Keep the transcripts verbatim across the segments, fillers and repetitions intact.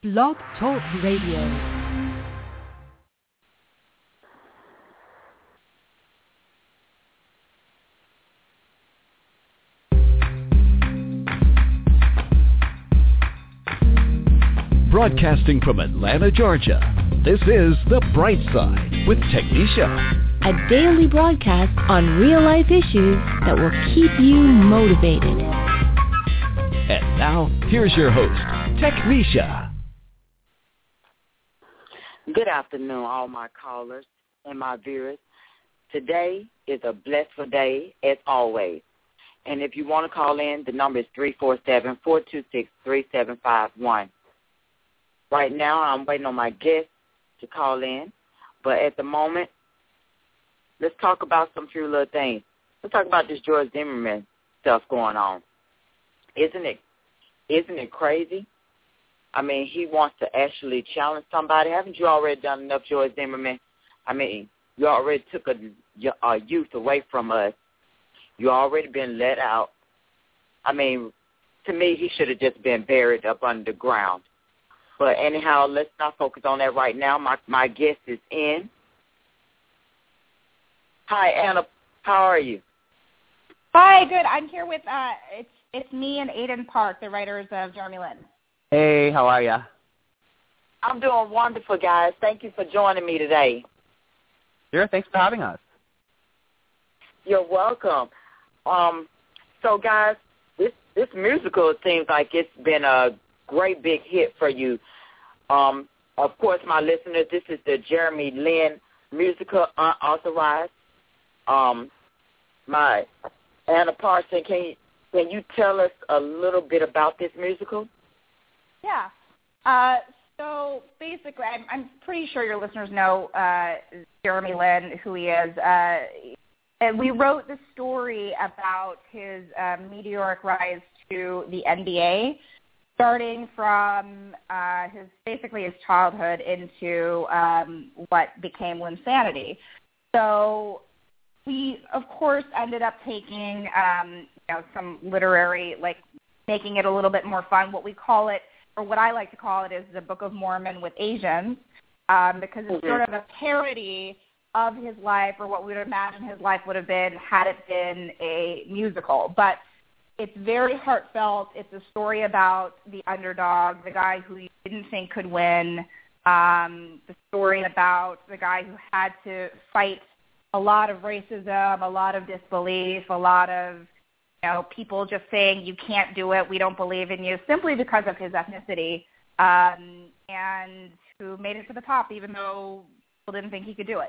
Blog Talk Radio. Broadcasting from Atlanta, Georgia, this is The Bright Side with Technisha. A daily broadcast on real-life issues that will keep you motivated. And now, here's your host, Technisha. Good afternoon, all my callers and my viewers. Today is a blessed day, as always. And if you want to call in, the number is three four seven, four two six, three seven five one. Right now, I'm waiting on my guests to call in. But at the moment, let's talk about some few little things. Let's talk about this George Zimmerman stuff going on. Isn't it, isn't it crazy? I mean, he wants to actually challenge somebody. Haven't you already done enough, George Zimmerman? I mean, you already took a, a youth away from us. You already been let out. I mean, to me, he should have just been buried up under the ground. But anyhow, let's not focus on that right now. My my guest is in. Hi, Anna. How are you? Hi, good. I'm here with, uh, it's it's me and Aiden Park, the writers of Jeremy Lin. Hey, how are ya? I'm doing wonderful, guys. Thank you for joining me today. Sure, thanks for having us. You're welcome. Um, so, guys, this this musical seems like it's been a great big hit for you. Um, of course, my listeners, this is the Jeremy Lin musical, Unauthorized. Um, my Anna Parson, can you, can you tell us a little bit about this musical? Yeah. Uh, so basically, I'm, I'm pretty sure your listeners know uh, Jeremy Lin, who he is. Uh, and we wrote the story about his uh, meteoric rise to the N B A, starting from uh, his basically his childhood into um, what became Linsanity. So we, of course, ended up taking um, you know, some literary, like making it a little bit more fun. What we call it, or what I like to call it, is the Book of Mormon with Asians, um, because it's Mm-hmm. sort of a parody of his life, or what we would imagine his life would have been had it been a musical. But it's very heartfelt. It's a story about the underdog, the guy who you didn't think could win, um, the story about the guy who had to fight a lot of racism, a lot of disbelief, a lot of, you know, people just saying, you can't do it, we don't believe in you, simply because of his ethnicity, um, and who made it to the top even though people didn't think he could do it.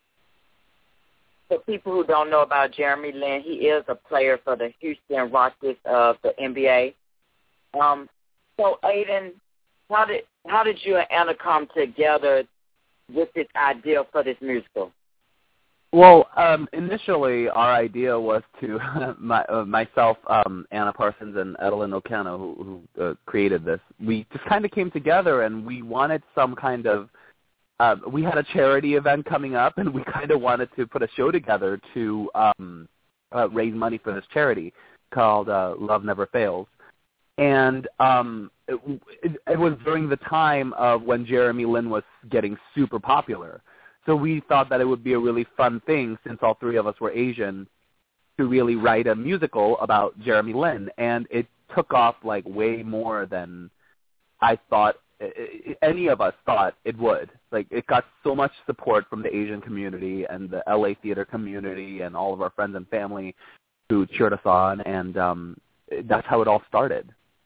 For people who don't know about Jeremy Lin, he is a player for the Houston Rockets of the N B A. Um, so, Aiden, how did how did you and Anna come together with this idea for this musical? Well, um, initially our idea was to my, uh, myself, um, Anna Parsons, and Edelyn O'Connor, who, who uh, created this. We just kind of came together, and we wanted some kind of. Uh, we had a charity event coming up, and we kind of wanted to put a show together to um, uh, raise money for this charity called uh, Love Never Fails. And um, it, it, it was during the time of when Jeremy Lin was getting super popular. So we thought that it would be a really fun thing, since all three of us were Asian, to really write a musical about Jeremy Lin. And it took off like way more than I thought any of us thought it would. Like, it got so much support from the Asian community and the L A theater community and all of our friends and family who cheered us on, and um, that's how it all started.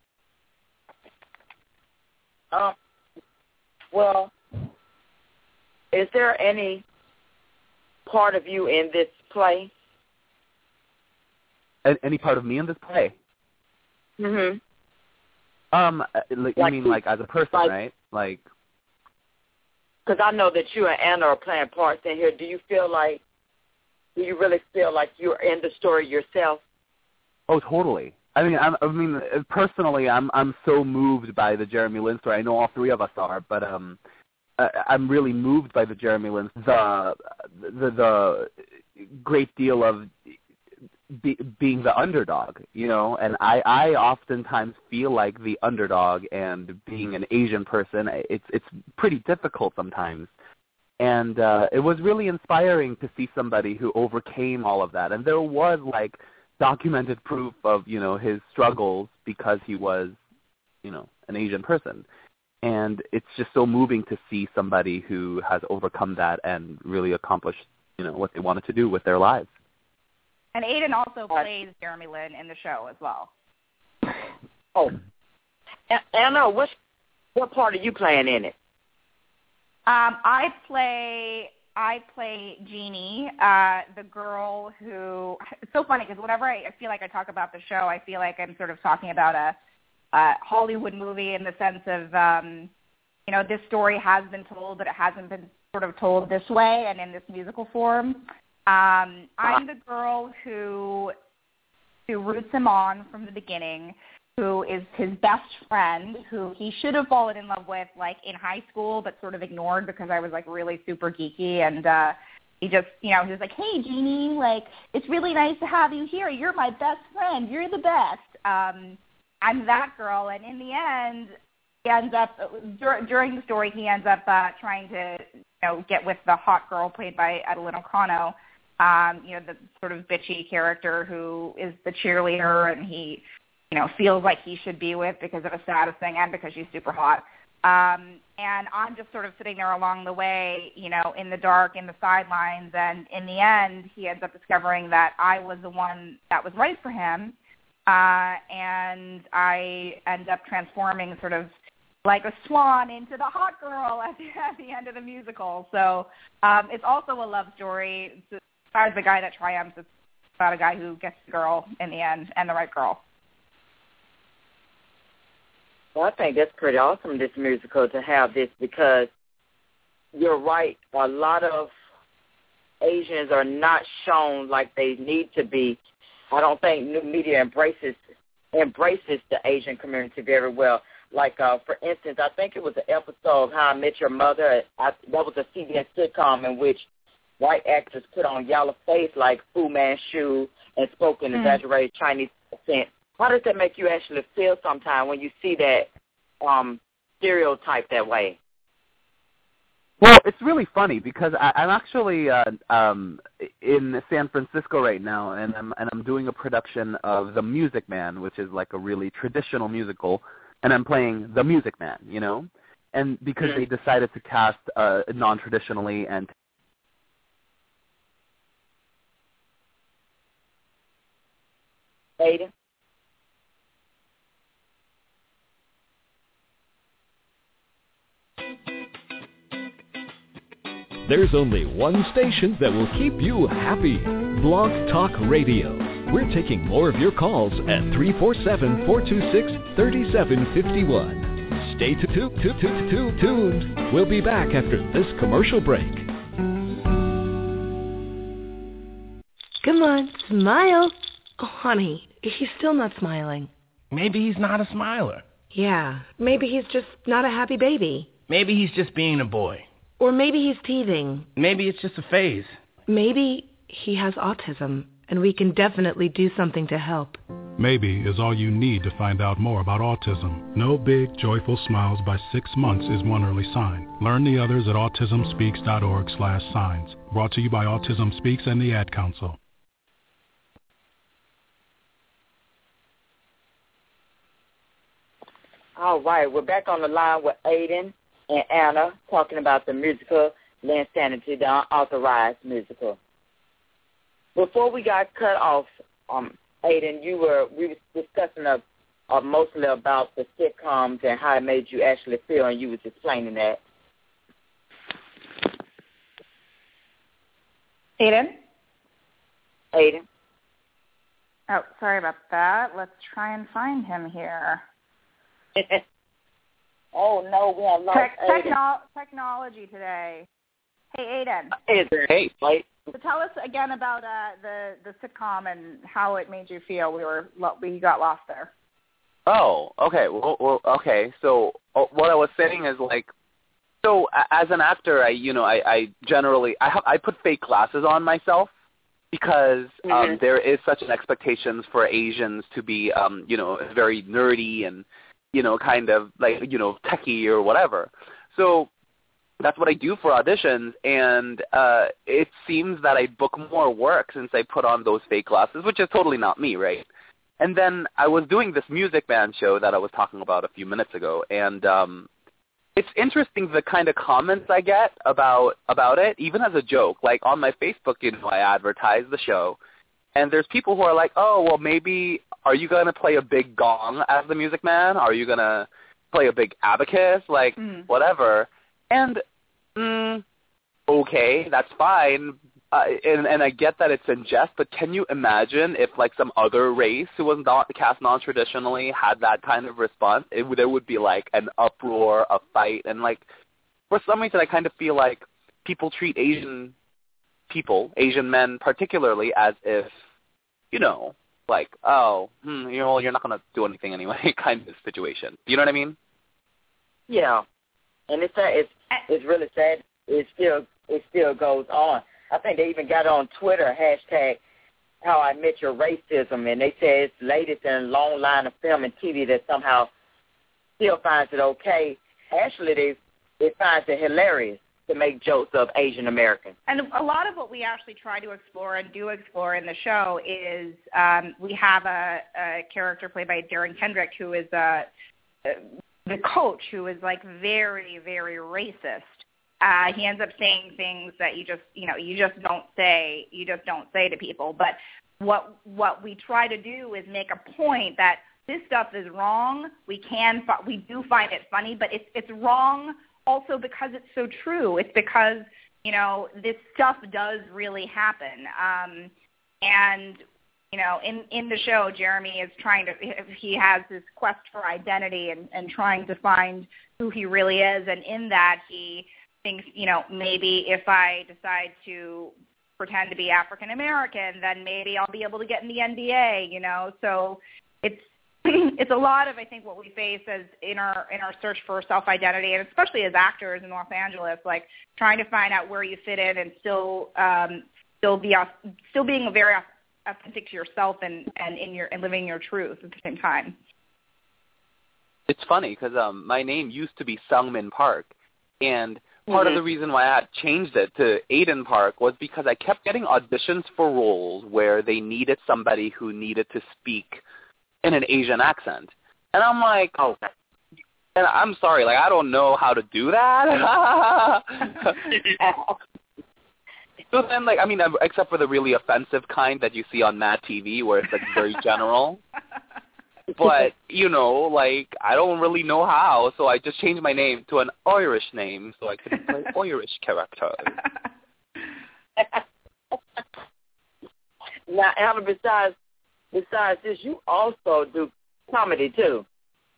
Um, well, is there any part of you in this play? Any part of me in this play? Mm-hmm. Um, like, like you mean like as a person, like, right? Like, because I know that you and Anna are playing parts in here. Do you feel like, do you really feel like you're in the story yourself? Oh, totally. I mean, I'm, I mean, personally, I'm I'm so moved by the Jeremy Lin story. I know all three of us are, but um, I, I'm really moved by the Jeremy Lin, the the the great deal of be, being the underdog, you know, and I, I oftentimes feel like the underdog, and being an Asian person, it's it's pretty difficult sometimes. And uh, it was really inspiring to see somebody who overcame all of that. And there was, like, documented proof of, you know, his struggles because he was, you know, an Asian person. And it's just so moving to see somebody who has overcome that and really accomplished, you know, what they wanted to do with their lives. And Aiden also plays Jeremy Lin in the show as well. Oh, Anna, what what part are you playing in it? Um, I play I play Jeannie, uh, the girl who. It's so funny because whenever I, I feel like I talk about the show, I feel like I'm sort of talking about a, a Hollywood movie in the sense of, um, you know, this story has been told, but it hasn't been sort of told this way and in this musical form. Um, I'm the girl who who roots him on from the beginning, who is his best friend, who he should have fallen in love with, like, in high school, but sort of ignored because I was, like, really super geeky. And uh, he just, you know, he was like, hey, Jeannie, like, it's really nice to have you here. You're my best friend. You're the best. Um, I'm that girl. And in the end, he ends up, dur- during the story, he ends up uh, trying to, you know, get with the hot girl played by Adeline O'Connell. Um, you know, the sort of bitchy character who is the cheerleader, and he, you know, feels like he should be with because of a status thing and because she's super hot. Um, and I'm just sort of sitting there along the way, you know, in the dark, in the sidelines, and in the end, he ends up discovering that I was the one that was right for him, uh, and I end up transforming sort of like a swan into the hot girl at the, at the end of the musical. So um, it's also a love story. It's, as the guy that triumphs, it's about a guy who gets the girl in the end and the right girl. Well, I think that's pretty awesome, this musical, to have this, because you're right. A lot of Asians are not shown like they need to be. I don't think new media embraces embraces the Asian community very well. Like, uh, for instance, I think it was an episode of How I Met Your Mother. I, that was a C B S sitcom in which white actors put on yellow face like Fu Manchu and spoke in mm. exaggerated Chinese accent. How does that make you actually feel sometimes when you see that um, stereotype that way? Well, it's really funny because I, I'm actually uh, um, in San Francisco right now, and I'm and I'm doing a production of The Music Man, which is like a really traditional musical, and I'm playing the Music Man, you know, and because mm. they decided to cast uh, non-traditionally and Aiden? There's only one station that will keep you happy. Blog Talk Radio. We're taking more of your calls at three four seven, four two six, three seven five one. Stay t- t- t- t- t- tuned. We'll be back after this commercial break. Come on, smile. Oh, honey, he's still not smiling. Maybe he's not a smiler. Yeah, maybe he's just not a happy baby. Maybe he's just being a boy. Or maybe he's teething. Maybe it's just a phase. Maybe he has autism, and we can definitely do something to help. Maybe is all you need to find out more about autism. No big, joyful smiles by six months is one early sign. Learn the others at autism speaks dot org slash signs. Brought to you by Autism Speaks and the Ad Council. All right, we're back on the line with Aiden and Anna talking about the musical Linsanity, the unauthorized musical. Before we got cut off, um, Aiden, you were we were discussing uh, uh, mostly about the sitcoms and how it made you actually feel, and you was explaining that. Aiden? Aiden? Oh, sorry about that. Let's try and find him here. Oh, no, we have lost Tech, Aiden. techno- technology today. Hey, Aiden. Hey, wait. So tell us again about uh, the, the sitcom and how it made you feel. We were we got lost there. Oh, okay. Well, well okay. So uh, what I was saying is, like, so as an actor, I, you know, I, I generally, I, have, I put fake glasses on myself because um, mm-hmm. there is such an expectation for Asians to be, um, you know, very nerdy and, you know, kind of like, you know, techie or whatever. So that's what I do for auditions, and uh, it seems that I book more work since I put on those fake glasses, which is totally not me, right? And then I was doing this Music Man show that I was talking about a few minutes ago, and um, it's interesting the kind of comments I get about about it, even as a joke. Like on my Facebook, you know, I advertise the show, and there's people who are like, oh, well, maybe are you going to play a big gong as the Music Man? Are you going to play a big abacus? Like, mm. whatever. And, mm, okay, that's fine. Uh, and, and I get that it's in jest, but can you imagine if, like, some other race who was not cast non-traditionally had that kind of response? It, there would be, like, an uproar, a fight. And, like, for some reason I kind of feel like people treat Asian people, Asian men particularly, as if, you know, like, oh, hmm, you know, you're not going to do anything anyway kind of situation. Do you know what I mean? Yeah. And it's, it's, it's really sad. It still, it still goes on. I think they even got on Twitter, hashtag How I Met Your Racism, and they say it's the latest in a long line of film and T V that somehow still finds it okay. Actually, they, they finds it hilarious to make jokes of Asian Americans. And a lot of what we actually try to explore and do explore in the show is um, we have a, a character played by Darren Kendrick who is a, the coach who is like very, very racist. Uh, he ends up saying things that you just, you know, you just don't say, you just don't say to people. But what what we try to do is make a point that this stuff is wrong. We can, we do find it funny, but it's it's wrong also because it's so true. It's because, you know, this stuff does really happen. Um, and you know, in in the show, Jeremy is trying to, he has this quest for identity and and trying to find who he really is, and in that he thinks, you know, maybe if I decide to pretend to be African American, then maybe I'll be able to get in the N B A, you know. So it's it's a lot of, I think, what we face as in our in our search for self-identity, and especially as actors in Los Angeles, like trying to find out where you fit in and still um, still be still being very authentic to yourself and and in your and living your truth at the same time. It's funny because um, my name used to be Sungmin Park, and part mm-hmm. of the reason why I had changed it to Aiden Park was because I kept getting auditions for roles where they needed somebody who needed to speak in an Asian accent. And I'm like, oh, and I'm sorry, like, I don't know how to do that. So then, like, I mean, except for the really offensive kind that you see on Mad T V where it's, like, very general. But, you know, like, I don't really know how, so I just changed my name to an Irish name so I could play Irish characters. Now, Anna, besides, besides this, you also do comedy, too.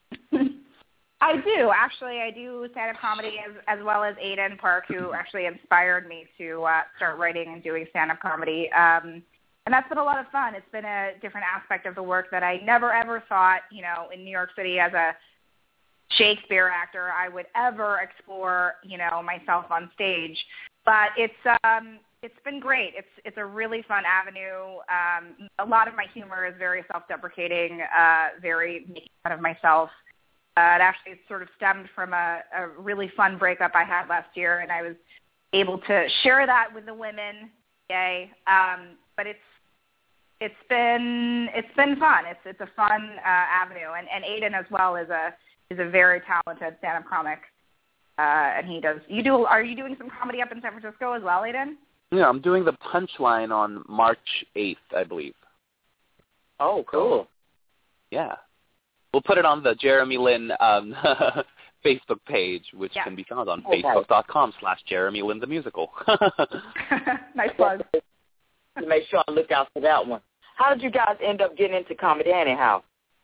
I do. Actually, I do stand-up comedy as, as well as Aiden Park, who actually inspired me to uh, start writing and doing stand-up comedy. Um And that's been a lot of fun. It's been a different aspect of the work that I never, ever thought, you know, in New York City as a Shakespeare actor, I would ever explore, you know, myself on stage. But it's um, it's been great. It's it's a really fun avenue. Um, a lot of my humor is very self-deprecating, uh, very making fun of myself. Uh, it actually sort of stemmed from a, a really fun breakup I had last year, and I was able to share that with the women. Yay! Um, but it's It's been it's been fun. It's it's a fun uh, avenue, and, and Aiden as well is a is a very talented stand-up comic, uh, and he does. You do? Are you doing some comedy up in San Francisco as well, Aiden? Yeah, I'm doing the Punchline on March eighth, I believe. Oh, cool. Yeah, we'll put it on the Jeremy Lin um, Facebook page, which yeah. can be found on okay. facebook dot com slash Jeremy Lin the musical. Nice plug. Make sure I look out for that one. How did you guys end up getting into comedy anyhow?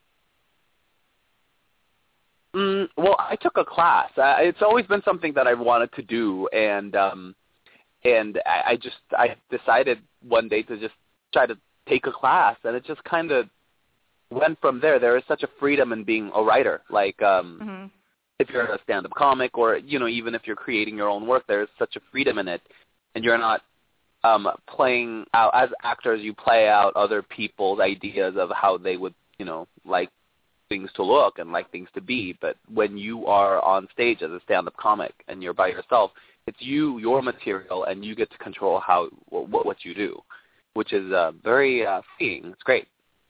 Mm, well, I took a class. Uh, it's always been something that I wanted to do, and um, and I, I just I decided one day to just try to take a class, and it just kind of went from there. There is such a freedom in being a writer. Like um, mm-hmm. if you're a stand-up comic, or you know, even if you're creating your own work, there is such a freedom in it, and you're not um, playing out, as actors, you play out other people's ideas of how they would, you know, like things to look and like things to be. But when you are on stage as a stand-up comic and you're by yourself, it's you, your material, and you get to control how what, what you do, which is uh, very uh, freeing. It's great.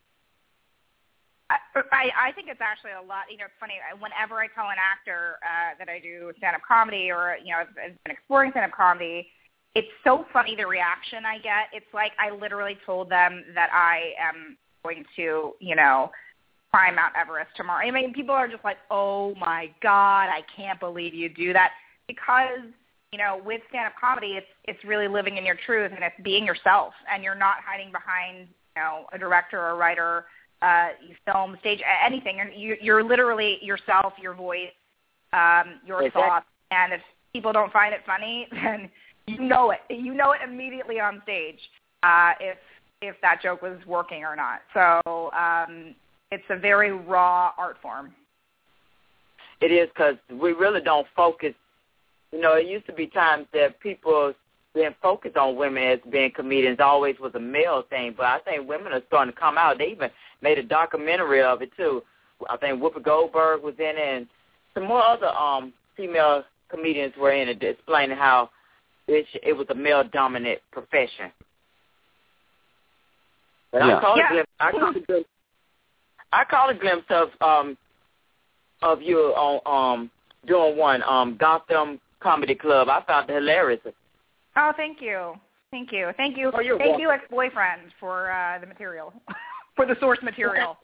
I, I think it's actually a lot, you know, it's funny, whenever I tell an actor uh, that I do stand-up comedy or, you know, I've, I've been exploring stand-up comedy, it's so funny the reaction I get. It's like I literally told them that I am going to, you know, climb Mount Everest tomorrow. I mean, people are just like, oh, my God, I can't believe you do that. Because, you know, with stand-up comedy, it's it's really living in your truth, and it's being yourself, and you're not hiding behind, you know, a director or a writer, uh, you film, stage, anything. You're, you're literally yourself, your voice, um, your exactly. thoughts. And if people don't find it funny, then you know it. You know it immediately on stage uh, if if that joke was working or not. So um, it's a very raw art form. It is, because we really don't focus. You know, it used to be times that people didn't focus on women as being comedians. Always was a male thing, but I think women are starting to come out. They even made a documentary of it too. I think Whoopi Goldberg was in it, and some more other um, female comedians were in it, explaining how it, it was a male-dominant profession. But yeah. I caught yeah. a glimpse. I caught a glimpse. I caught a glimpse of um of you on um doing one um Gotham Comedy Club. I found it hilarious. Oh, thank you, thank you, thank you, oh, thank welcome. you, ex-boyfriend, for uh, the material, for the source material.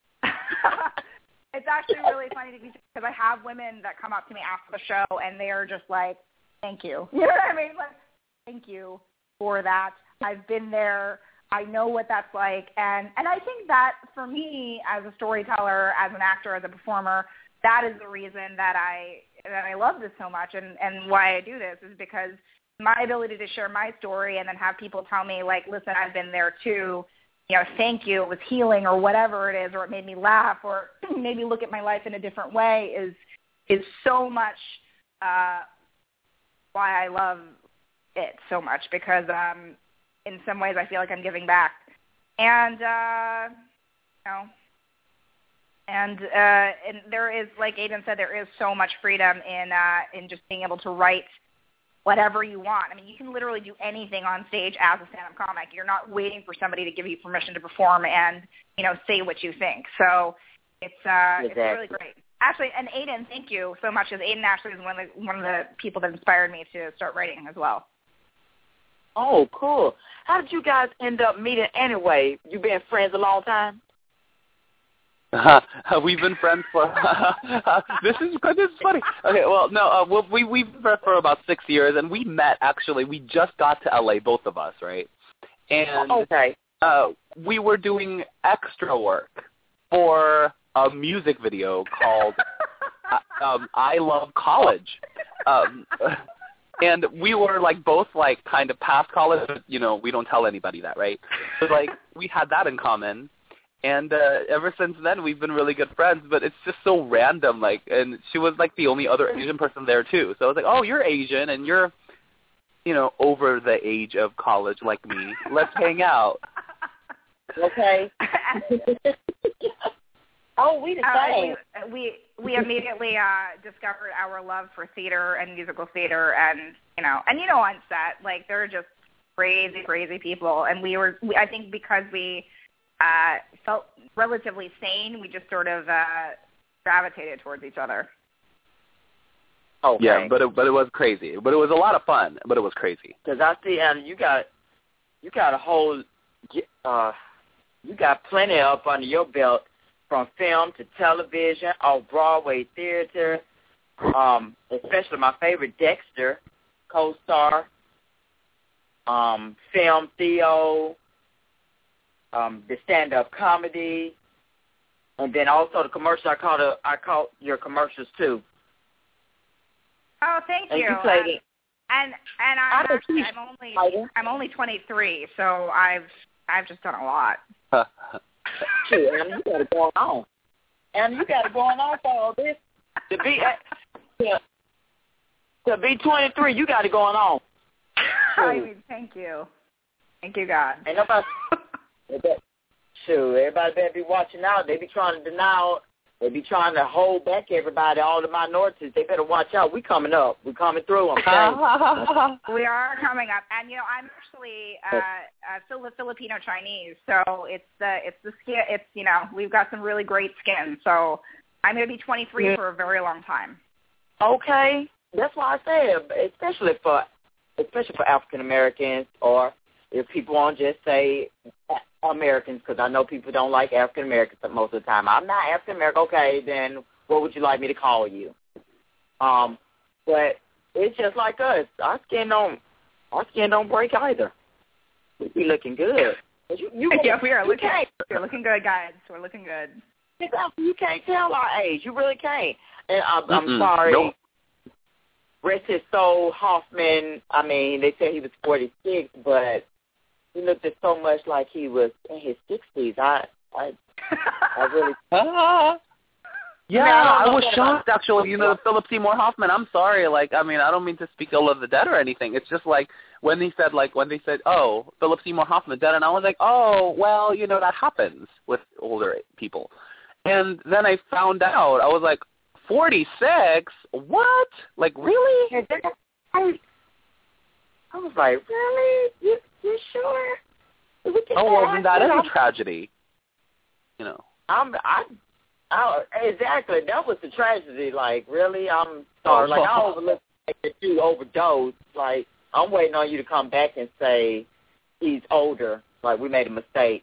It's actually really funny to be, because I have women that come up to me after the show and they are just like, thank you. You know what I mean? Like, thank you for that. I've been there. I know what that's like. And, and I think that for me as a storyteller, as an actor, as a performer, that is the reason that I that I love this so much, and, and why I do this is because my ability to share my story and then have people tell me, like, listen, I've been there too, you know, thank you, it was healing, or whatever it is, or it made me laugh, or maybe look at my life in a different way, is is so much uh, why I love it so much, because um, in some ways I feel like I'm giving back. And, uh, you know, and uh, and there is, like Aiden said, there is so much freedom in uh, in just being able to write whatever you want. I mean, you can literally do anything on stage as a stand-up comic. You're not waiting for somebody to give you permission to perform and, you know, say what you think. So it's uh, exactly. it's really great. Actually, and Aiden, thank you so much, because Aiden actually is one of the one of the people that inspired me to start writing as well. Oh, cool. How did you guys end up meeting anyway? You been friends a long time? Uh, we've been friends for uh, this is this is funny. Okay, well, no, uh, we we've been friends for about six years, and we met actually. We just got to L A, both of us, right? And okay, uh, we were doing extra work for a music video called uh, um, "I Love College," um, and we were like both like kind of past college, but you know we don't tell anybody that, right? So like we had that in common. And uh, ever since then, we've been really good friends, but it's just so random. Like, and she was like the only other Asian person there too. So I was like, "Oh, you're Asian, and you're, you know, over the age of college like me. Let's hang out." Okay. Oh, we the same. Uh, we, we we immediately uh, discovered our love for theater and musical theater, and you know, and you know, on set, like they're just crazy, crazy people, and we were. We, I think because we. Uh, felt relatively sane, we just sort of uh, gravitated towards each other. Okay. Yeah, but it, but it was crazy. But it was a lot of fun. But it was crazy. Because I see, and you got you got a whole, uh, you got plenty up under your belt, from film to television, off Broadway theater. Um, especially my favorite, Dexter, co-star. Um, film, Theo. Um, the stand-up comedy, and then also the commercial. I caught a, I caught your commercials too. Oh, thank and you. you played um, it. And and I'm I actually, I'm only I'm only twenty-three, so I've I've just done a lot. Shoot, Anna, you got it going on. Anna, you got it going on for all this. To be to, to be twenty-three, you got it going on. I mean, thank you, Thank you, God. Ain't nobody. Shoot, everybody better be watching out. They be trying to deny. They be trying to hold back everybody, all the minorities. They better watch out. We coming up. We coming through. I'm saying. We are coming up, and you know, I'm actually uh, uh, Filipino Chinese, so it's the it's the skin. It's you know, we've got some really great skin. So I'm going to be twenty-three yeah. for a very long time. Okay, that's why I said, especially for especially for African Americans, or if people want to just say Americans, because I know people don't like African Americans most of the time. I'm not African American. Okay, then what would you like me to call you? Um, but it's just like us. Our skin don't our skin don't break either. We be looking good. You, you, yeah, we are you looking. Can't. We're looking good, guys. We're looking good. You can't tell our age. You really can't. And I'm, I'm Mm-mm. sorry. Nope. Rest his soul, Hoffman. I mean, they said he was forty-six, but he looked at so much like he was in his sixties. I, I, I really. Ah. Yeah, I, mean, I, I was shocked actually. You know, Philip Seymour Hoffman. I'm sorry. Like, I mean, I don't mean to speak ill of the dead or anything. It's just like when they said, like, when they said, "Oh, Philip Seymour Hoffman dead," and I was like, "Oh, well, you know, that happens with older people." And then I found out. I was like, forty-six? What? Like, really? I was like, really? You, you sure? We oh, well, then that is a tragedy. You know. I'm, I, I, exactly. That was the tragedy. Like, really? I'm sorry. Like, I overlooked that you overdosed. Like, I'm waiting on you to come back and say he's older. Like, we made a mistake.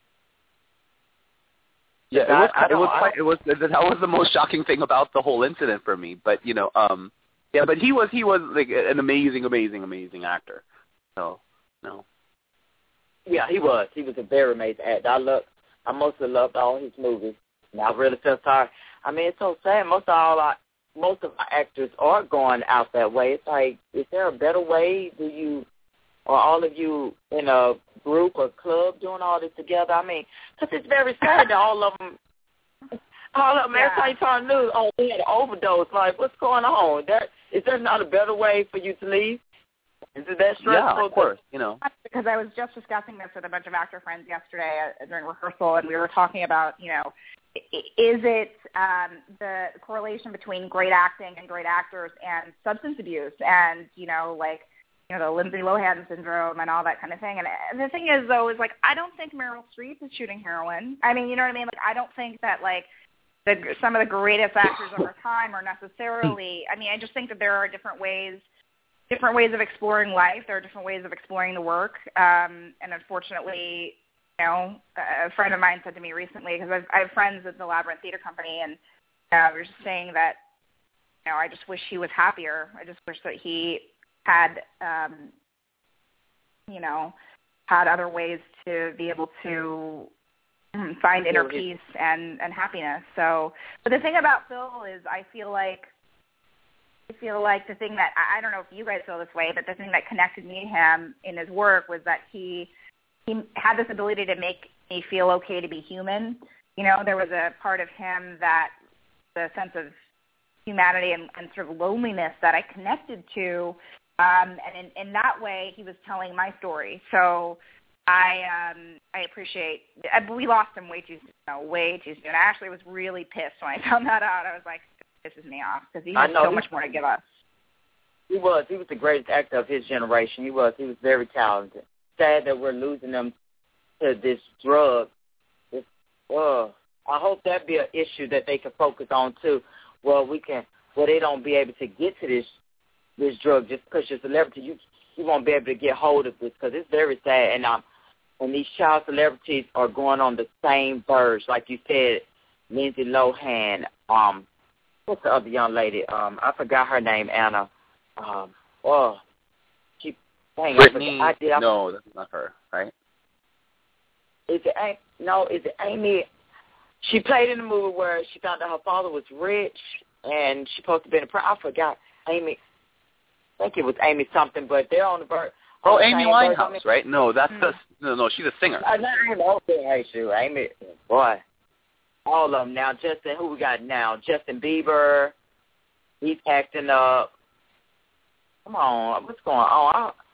Yeah, it was. I, I it was. Quite, it was. That was the most shocking thing about the whole incident for me. But you know, um, yeah. But he was. He was like an amazing, amazing, amazing actor. So, no. Yeah, he was. He was a very amazing actor. I love. I mostly loved all his movies. And I really feel sorry. I mean, it's so sad. Most of all, our, most of our actors are going out that way. It's like, is there a better way? Do you, or all of you in a group or club doing all this together? I mean, because it's very sad that all of them, all of them, yeah. every time you turn the news, oh, we had an overdose. Like, what's going on? There, is there not a better way for you to leave? Is it that stressful? Yeah, of course, you know. Because I was just discussing this with a bunch of actor friends yesterday uh, during rehearsal, and we were talking about, you know, is it um, the correlation between great acting and great actors and substance abuse and, you know, like, you know, the Lindsay Lohan syndrome and all that kind of thing. And, and the thing is, though, is, like, I don't think Meryl Streep is shooting heroin. I mean, you know what I mean? Like, I don't think that, like, the, some of the greatest actors of our time are necessarily, I mean, I just think that there are different ways different ways of exploring life. There are different ways of exploring the work. Um, and unfortunately, you know, a friend of mine said to me recently, because I've, I have friends at the Labyrinth Theater Company, and uh, we were just saying that, you know, I just wish he was happier. I just wish that he had, um, you know, had other ways to be able to find inner peace and, and happiness. So, but the thing about Phil is I feel like, I feel like the thing that, I don't know if you guys feel this way, but the thing that connected me to him in his work was that he he had this ability to make me feel okay to be human. You know, there was a part of him that the sense of humanity and, and sort of loneliness that I connected to, um, and in, in that way he was telling my story. So I um, I appreciate, we lost him way too soon, way too soon. I actually was really pissed when I found that out. I was like, pisses me off because he has so much more to give us. He was. He was the greatest actor of his generation. He was. He was very talented. Sad that we're losing him to this drug. It's, uh, I hope that be an issue that they can focus on too. Well, we can. Well, they don't be able to get to this this drug just because you're a celebrity. You you won't be able to get hold of this because it's very sad. And um, when these child celebrities are going on the same verge, like you said, Lindsay Lohan, um. What's the other young lady? Um, I forgot her name, Anna. Um, oh, she, dang, Brittany, I, I did. I, no, that's not her, right? Is it, no, is it Amy? She played in a movie where she found out her father was rich, and she's supposed to be in a pro. I forgot. Amy, I think it was Amy something, but they're on the verge. Oh, Amy Winehouse, right? No, that's mm-hmm. the, no, no, she's a singer. Uh, no, Amy, okay, hey, shoot, Amy, boy. All of them now. Justin, who we got now? Justin Bieber. He's acting up. Come on, what's going on? I,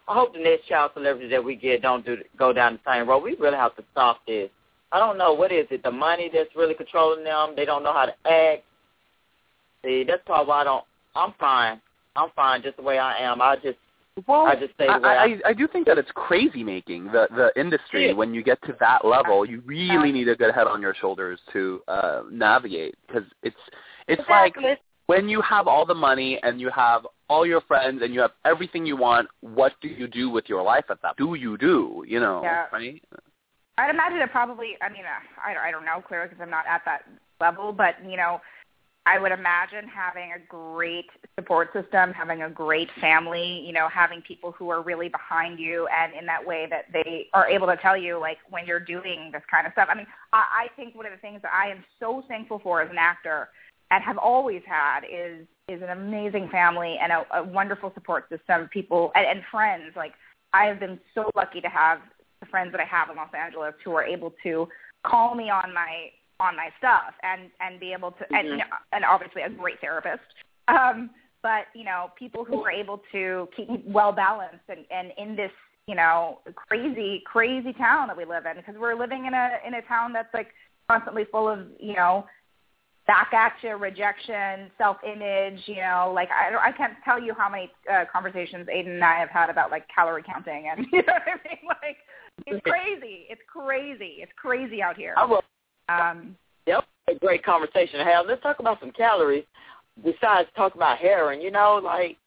I hope the next child celebrity that we get don't do go down the same road. We really have to stop this. I don't know. What is it? The money that's really controlling them? They don't know how to act. See, that's probably why I don't. I'm fine. I'm fine just the way I am. I just, well, I just stay the way I, I, I, I do think that it's crazy making the the industry. Yeah. When you get to that level, you really need a good head on your shoulders to uh, navigate, because it's it's exactly. like when you have all the money and you have all your friends and you have everything you want. What do you do with your life at that? Do you do you know? Yeah. Right? I'd imagine it probably. I mean, uh, I I don't know clearly because I'm not at that level, but you know. I would imagine having a great support system, having a great family, you know, having people who are really behind you and in that way that they are able to tell you, like, when you're doing this kind of stuff. I mean, I, I think one of the things that I am so thankful for as an actor and have always had is is an amazing family and a, a wonderful support system, people and, and friends. Like, I have been so lucky to have the friends that I have in Los Angeles who are able to call me on my on my stuff and, and be able to, mm-hmm. and, you know, and obviously a great therapist, um, but, you know, people who are able to keep me well balanced and, and in this, you know, crazy, crazy town that we live in, because we're living in a, in a town that's like constantly full of, you know, back at you, rejection, self-image, you know, like I, I can't tell you how many uh, conversations Aiden and I have had about like calorie counting and, you know what I mean? Like, it's crazy. It's crazy. It's crazy out here. I will. Um, yep, a great conversation to have. Let's talk about some calories besides talk about heroin, you know, like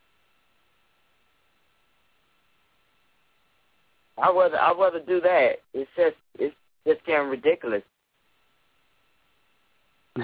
I rather I rather do that. It's just it's just getting ridiculous. but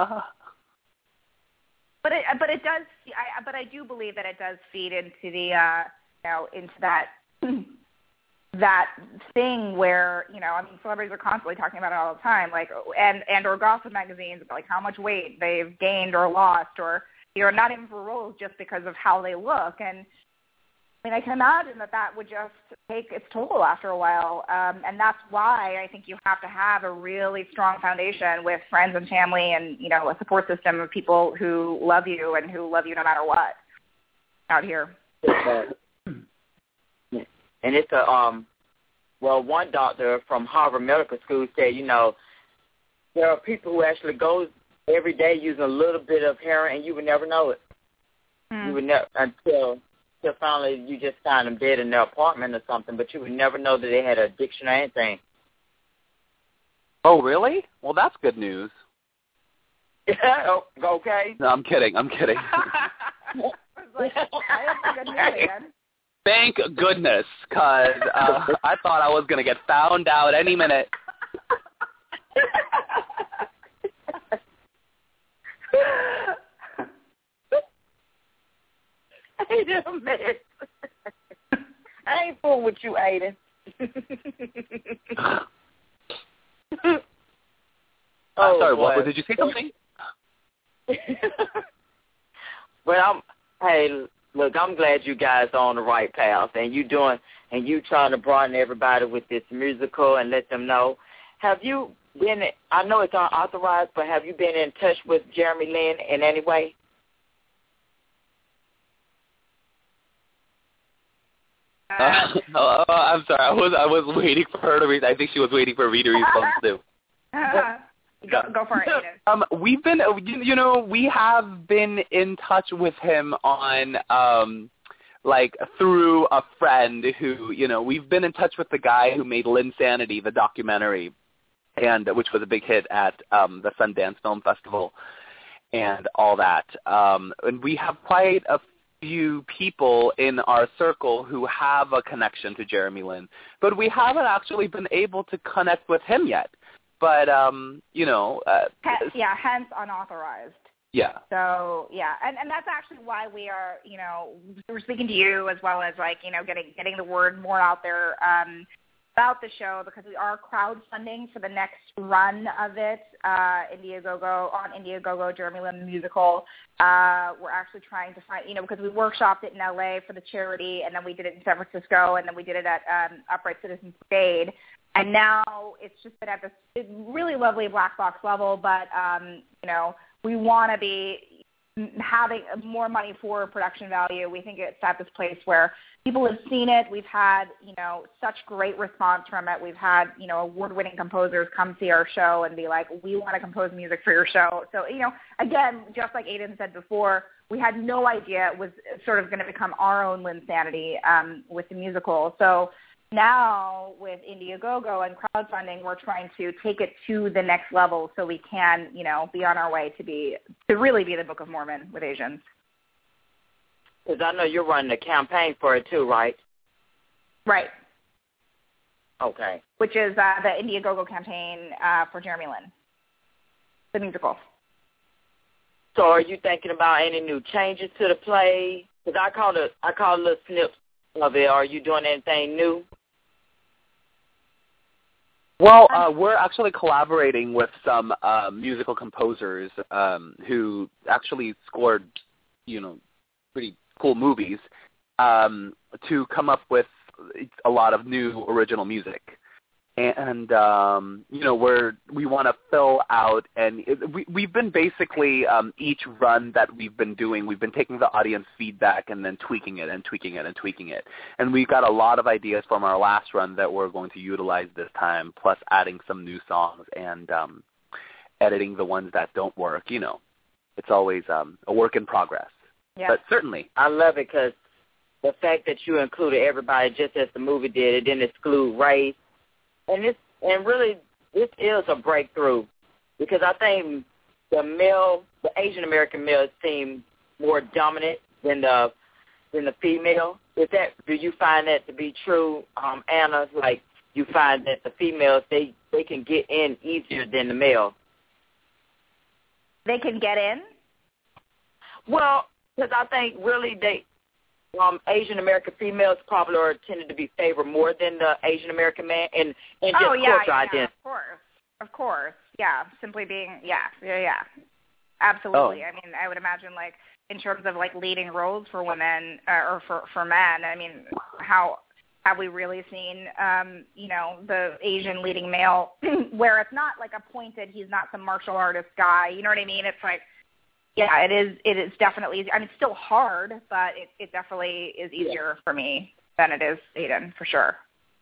it but it does I but I do believe that it does feed into the uh you know, into that that thing where, you know, I mean, celebrities are constantly talking about it all the time, like, and, and or gossip magazines about, like, how much weight they've gained or lost, or, you know, not even for roles, just because of how they look. And, I mean, I can imagine that that would just take its toll after a while, um, and that's why I think you have to have a really strong foundation with friends and family and, you know, a support system of people who love you and who love you no matter what out here. And it's a, um, well, one doctor from Harvard Medical School said, you know, there are people who actually go every day using a little bit of heroin, and you would never know it. Mm. You would never, until, until finally you just find them dead in their apartment or something, but you would never know that they had an addiction or anything. Oh, really? Well, that's good news. Okay. No, I'm kidding. I'm kidding. I was like, I have good news, man. Thank goodness, because uh, I thought I was going to get found out any minute. Wait a minute. I ain't fooling with you, Aiden. oh, sorry, boy. what? Did you say something? But I'm, hey, look, I'm glad you guys are on the right path, and you doing, and you trying to broaden everybody with this musical and let them know. Have you been? I know it's unauthorized, but have you been in touch with Jeremy Lin in any way? Uh, oh, I'm sorry. I was I was waiting for her to read. I think she was waiting for me to respond too. Go, go for it, Aiden. Um, we've been, you know, we have been in touch with him on, um, like, through a friend who, you know, we've been in touch with the guy who made Linsanity, the documentary, and which was a big hit at um, the Sundance Film Festival and all that. Um, and we have quite a few people in our circle who have a connection to Jeremy Lin, but we haven't actually been able to connect with him yet. But, um, you know. Uh, yeah, hence unauthorized. Yeah. So, yeah, and, and that's actually why we are, you know, we're speaking to you as well as, like, you know, getting getting the word more out there um, about the show, because we are crowdfunding for the next run of it, uh, Indiegogo, on Indiegogo, Jeremy Lin Musical. Uh, we're actually trying to find, you know, because we workshopped it in L A for the charity, and then we did it in San Francisco, and then we did it at um, Upright Citizens Brigade. And now it's just been at this really lovely black box level, but, um, you know, we want to be having more money for production value. We think it's at this place where people have seen it. We've had, you know, such great response from it. We've had, you know, award-winning composers come see our show and be like, we want to compose music for your show. So, you know, again, just like Aiden said before, we had no idea it was sort of going to become our own Linsanity um, with the musical. So now with Indiegogo and crowdfunding, we're trying to take it to the next level so we can, you know, be on our way to be to really be the Book of Mormon with Asians. Because I know you're running a campaign for it too, right? Right. Okay. Which is uh, the Indiegogo campaign uh, for Jeremy Lin, the musical. So are you thinking about any new changes to the play? Because I called a, I called a little snips of it. Are you doing anything new? Well, uh, we're actually collaborating with some uh, musical composers um, who actually scored, you know, pretty cool movies um, to come up with a lot of new original music. And, um, you know, we're, we want to fill out, and it, we, we've been basically, um, each run that we've been doing, we've been taking the audience feedback and then tweaking it and tweaking it and tweaking it. And we got a lot of ideas from our last run that we're going to utilize this time, plus adding some new songs and um, editing the ones that don't work. You know, it's always um, a work in progress. Yeah. But certainly. I love it because the fact that you included everybody just as the movie did, it didn't exclude race. And this, and really, this is a breakthrough because I think the male, the Asian American male seem more dominant than the than the female. Is that, do you find that to be true, um, Anna? Like you find that the females they they can get in easier than the male. They can get in? Well, because I think really they. Um, Asian American females probably are tended to be favored more than the Asian American man, and and just oh, yeah, cultural yeah, identity. Of course, of course, yeah. Simply being, yeah, yeah, yeah, absolutely. Oh. I mean, I would imagine like in terms of like leading roles for women uh, or for for men. I mean, how have we really seen, um, you know, the Asian leading male where it's not like appointed? He's not some martial artist guy. You know what I mean? It's like. Yeah, it is. It is definitely easy. I mean, it's still hard, but it, it definitely is easier for me than it is Aiden, for sure.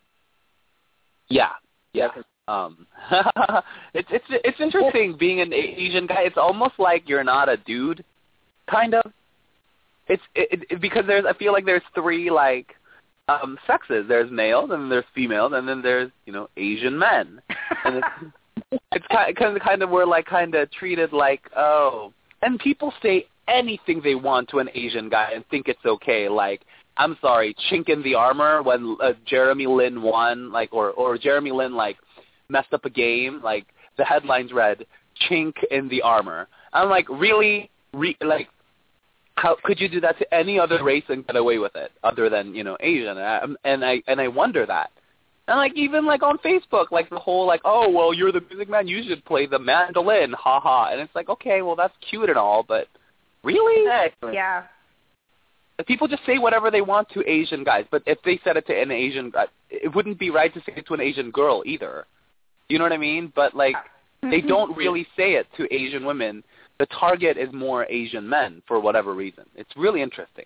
Yeah, yeah. Um, it's it's it's interesting being an Asian guy. It's almost like you're not a dude, kind of. It's it, it, because there's. I feel like there's three like um, sexes. There's males, and then there's females, and then there's you know Asian men. And it's it's kind of kind of we're like kind of treated like oh. And people say anything they want to an Asian guy and think it's okay. Like, I'm sorry, chink in the armor when uh, Jeremy Lin won, like, or, or Jeremy Lin, like, messed up a game. Like, the headlines read, chink in the armor. I'm like, really? Re- like, how could you do that to any other race and get away with it other than, you know, Asian? And I, and I, and I wonder that. And, like, even, like, on Facebook, like, the whole, like, oh, well, you're the music man, you should play the mandolin, ha-ha. And it's like, okay, well, that's cute and all, but really? Exactly. Yeah. People just say whatever they want to Asian guys, but if they said it to an Asian guy, it wouldn't be right to say it to an Asian girl either. You know what I mean? But, like, they don't really say it to Asian women. The target is more Asian men for whatever reason. It's really interesting.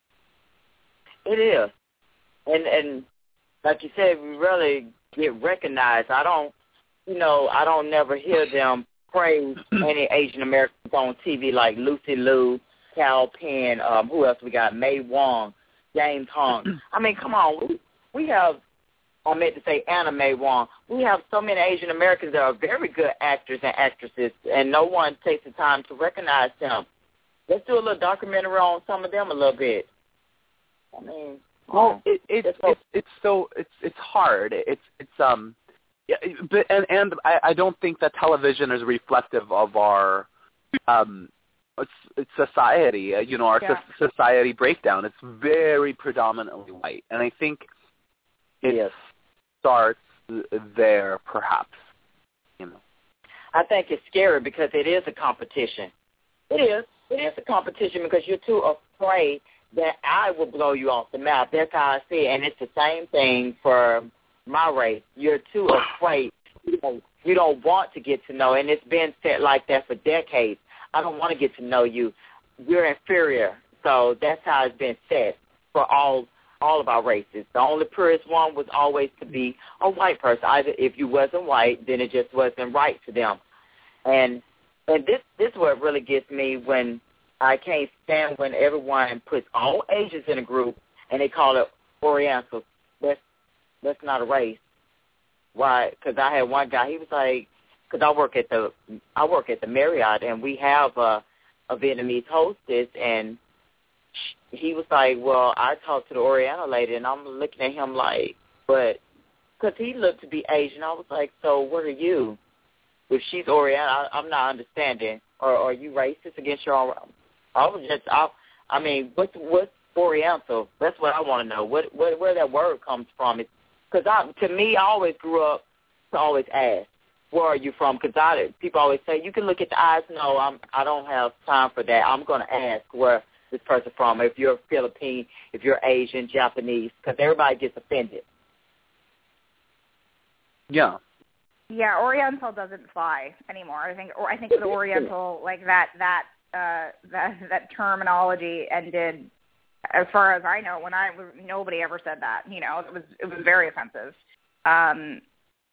It is. And, and, like you said, we really get recognized. I don't, you know, I don't never hear them praise any Asian Americans on T V like Lucy Liu, Cal Penn, um, who else we got? May Wong, James Hong. I mean, come on. We, we have, I meant to say Anna May Wong. We have so many Asian Americans that are very good actors and actresses, and no one takes the time to recognize them. Let's do a little documentary on some of them a little bit. I mean... Well, it, it, it's it's it's so it's it's hard. It's it's um, yeah, but and and I, I don't think that television is reflective of our um, it's, it's society. Uh, you know, our yeah. so- society breakdown. It's very predominantly white, and I think it yes. starts there, perhaps. You know, I think it's scary because it is a competition. It is. It is a competition because you're too afraid that I will blow you off the map. That's how I see it. And it's the same thing for my race. You're too afraid. You don't, you don't want to get to know. And it's been said like that for decades. I don't want to get to know you. you're inferior. So that's how it's been set for all all of our races. The only purest one was always to be a white person. Either if you wasn't white, then it just wasn't right to them. And and this this is what really gets me when I can't stand when everyone puts all Asians in a group and they call it Oriental. That's that's not a race. Why? Because I had one guy. He was like, because I work at the I work at the Marriott, and we have a, a Vietnamese hostess, and he was like, well, I talked to the Oriental lady, and I'm looking at him like, but because he looked to be Asian, I was like, so what are you? If she's Oriental, I, I'm not understanding. Or are you racist against your own? I was just, I, I mean, what's what's Oriental? That's what I want to know. What, what where that word comes from? Because I, to me, I always grew up to always ask, where are you from? Because I, people always say, you can look at the eyes. No, I'm, I don't have time for that. I'm going to ask where this person from. If you're Philippine, if you're Asian, Japanese, because everybody gets offended. Yeah. Yeah, Oriental doesn't fly anymore. I think, or I think the Oriental, like that, that, uh, that, that terminology ended. As far as I know, when I nobody ever said that. You know, it was it was very offensive. Um,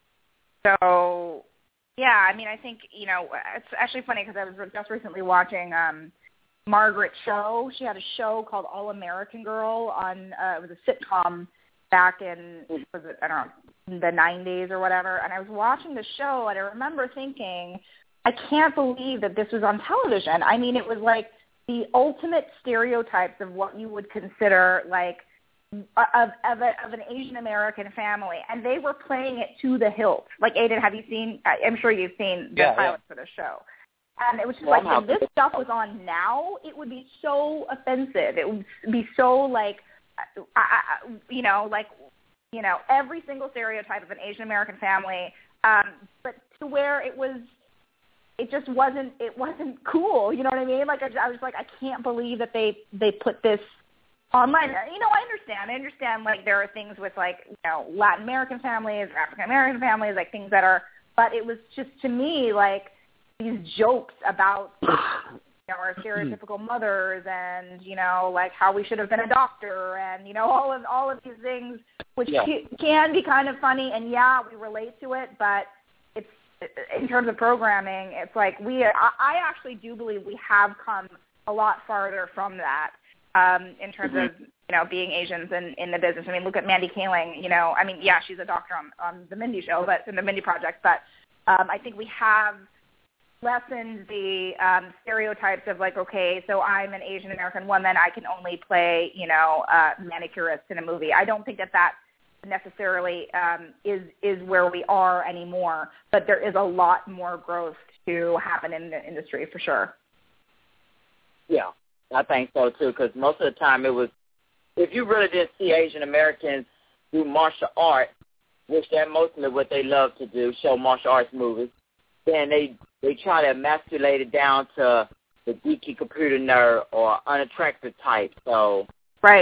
so, yeah, I mean, I think you know, it's actually funny because I was just recently watching um, Margaret Cho. She had a show called All American Girl on. Uh, it was a sitcom back in was it I don't know. the nineties or whatever, and I was watching the show, and I remember thinking, I can't believe that this was on television. I mean, it was like the ultimate stereotypes of what you would consider like of of, a, of an Asian American family, and they were playing it to the hilt. Like, Aiden, have you seen? I'm sure you've seen the yeah, pilot yeah. for the show. And it was just well, like, if this stuff was on now, it would be so offensive. It would be so like, I, I, you know, like. You know, every single stereotype of an Asian American family, um, but to where it was, it just wasn't, it wasn't cool. You know what I mean? Like, I, I was like, I can't believe that they they put this online. You know, I understand. I understand. Like, there are things with like, you know, Latin American families, African American families, like things that are. But it was just to me like these jokes about. You know, our stereotypical mothers, and you know, like how we should have been a doctor, and you know, all of all of these things, which yeah. can be kind of funny, and yeah, we relate to it, but it's in terms of programming, it's like we. I, I actually do believe we have come a lot farther from that um, in terms mm-hmm. of you know being Asians in, in the business. I mean, look at Mandy Kaling. You know, I mean, yeah, she's a doctor on on the Mindy Show, but in the Mindy Project, but um, I think we have. Lessened the um, stereotypes of like, okay, so I'm an Asian American woman, I can only play, you know, uh, manicurist in a movie. I don't think that that necessarily um, is is where we are anymore, but there is a lot more growth to happen in the industry for sure. Yeah, I think so too, because most of the time it was, if you really did see Asian Americans do martial art, which that's mostly what they love to do, show martial arts movies, then they They try to emasculate it down to the geeky computer nerd or unattractive type. So right.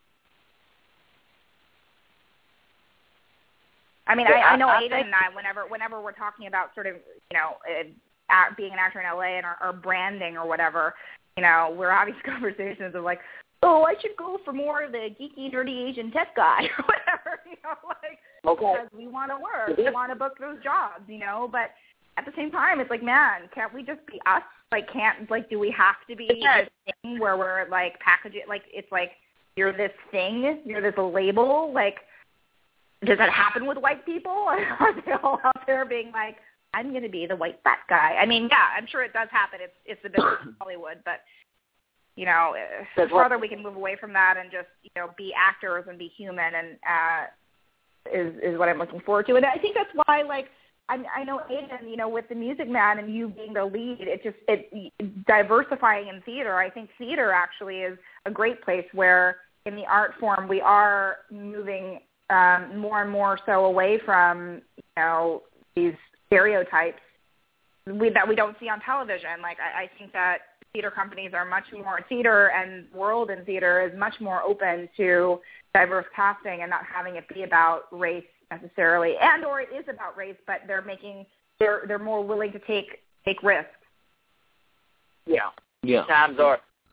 I mean, I, I know I, I Aiden and I, whenever whenever we're talking about sort of, you know, uh, being an actor in L A and our, our branding or whatever, you know, we're having conversations of like, oh, I should go for more of the geeky, nerdy Asian tech guy or whatever, you know, like okay. because we want to work, we want to book those jobs, you know, but. At the same time, it's like, man, can't we just be us? Like, can't, like, do we have to be this thing where we're, like, packaging, like, it's like, you're this thing, you're this label? Like, does that happen with white people? Are they all out there being like, I'm going to be the white fat guy? I mean, yeah, I'm sure it does happen. It's it's the business of Hollywood, but, you know, the further we can move away from that and just, you know, be actors and be human and uh, is, is what I'm looking forward to. And I think that's why, like, I, I know Aiden, you know, with the Music Man and you being the lead, it just it diversifying in theater. I think theater actually is a great place where, in the art form, we are moving um, more and more so away from, you know, these stereotypes we, that we don't see on television. Like I, I think that theater companies are much more theater and world in theater is much more open to diverse casting and not having it be about race. Necessarily, and or it is about race, but they're making they're they're more willing to take take risks. Yeah, yeah. Times are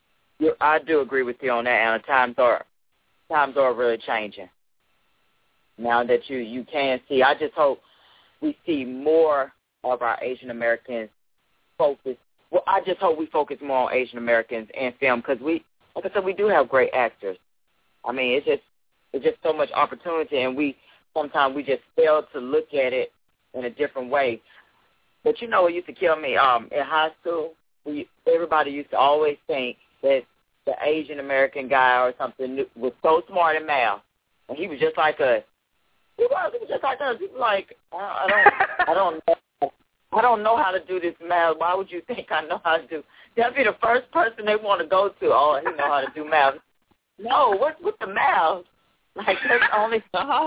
you, I do agree with you on that, and times are times are really changing. Now that you, you can see, I just hope we see more of our Asian Americans focus. Well, I just hope we focus more on Asian Americans in film because we, like I said, we do have great actors. I mean, it's just it's just so much opportunity, and we sometimes we just fail to look at it in a different way. But you know what used to kill me? Um, in high school, we, everybody used to always think that the Asian American guy or something was so smart in math, and he was just like us. He was, he was just like us. He was like, I don't, I don't know. I don't know how to do this math. Why would you think I know how to do? That'd be the first person they want to go to. Oh, he know how to do math. No, what's with the math? Like that's only.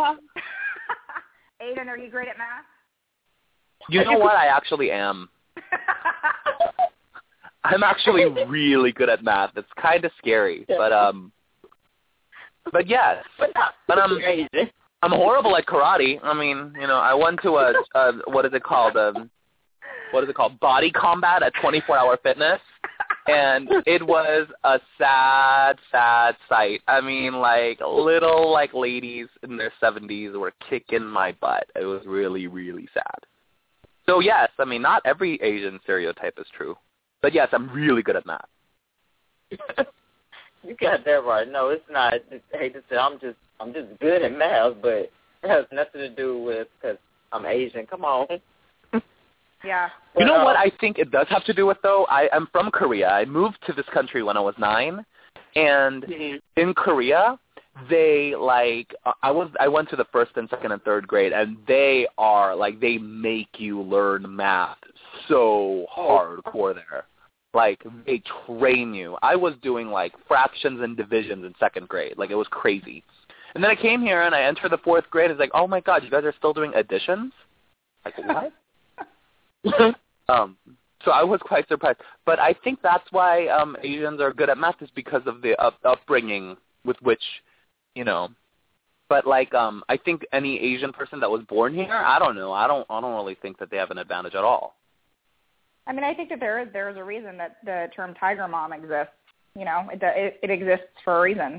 Aiden, are you great at math? You know what? I actually am. I'm actually really good at math. It's kind of scary, but um, but yes, but, but I'm I'm horrible at karate. I mean, you know, I went to a, a what is it called? Um, what is it called? Body Combat at twenty-four hour Fitness, and it was a sad, sad sight. I mean, like little like ladies in their seventies were kicking my butt. It was really, really sad. So yes, I mean, not every Asian stereotype is true. But yes, I'm really good at math. You got that right. No, it's not. I hate to say I'm just I'm just good at math, but it has nothing to do with because I'm Asian. Come on. Yeah. You know what I think it does have to do with, though? I, I'm from Korea. I moved to this country when I was nine, and mm-hmm. in Korea, they like I was I went to the first and second and third grade, and they are like they make you learn math so hardcore there. Like they train you. I was doing like fractions and divisions in second grade. Like it was crazy. And then I came here and I entered the fourth grade. It's like, oh my god, you guys are still doing additions? Like what? um. So I was quite surprised. But I think that's why um, Asians are good at math is because of the up- upbringing with which, you know. But like, um, I think any Asian person that was born here, I don't know. I don't. I don't really think that they have an advantage at all. I mean, I think that there is there is a reason that the term Tiger Mom exists. You know, it it, it exists for a reason.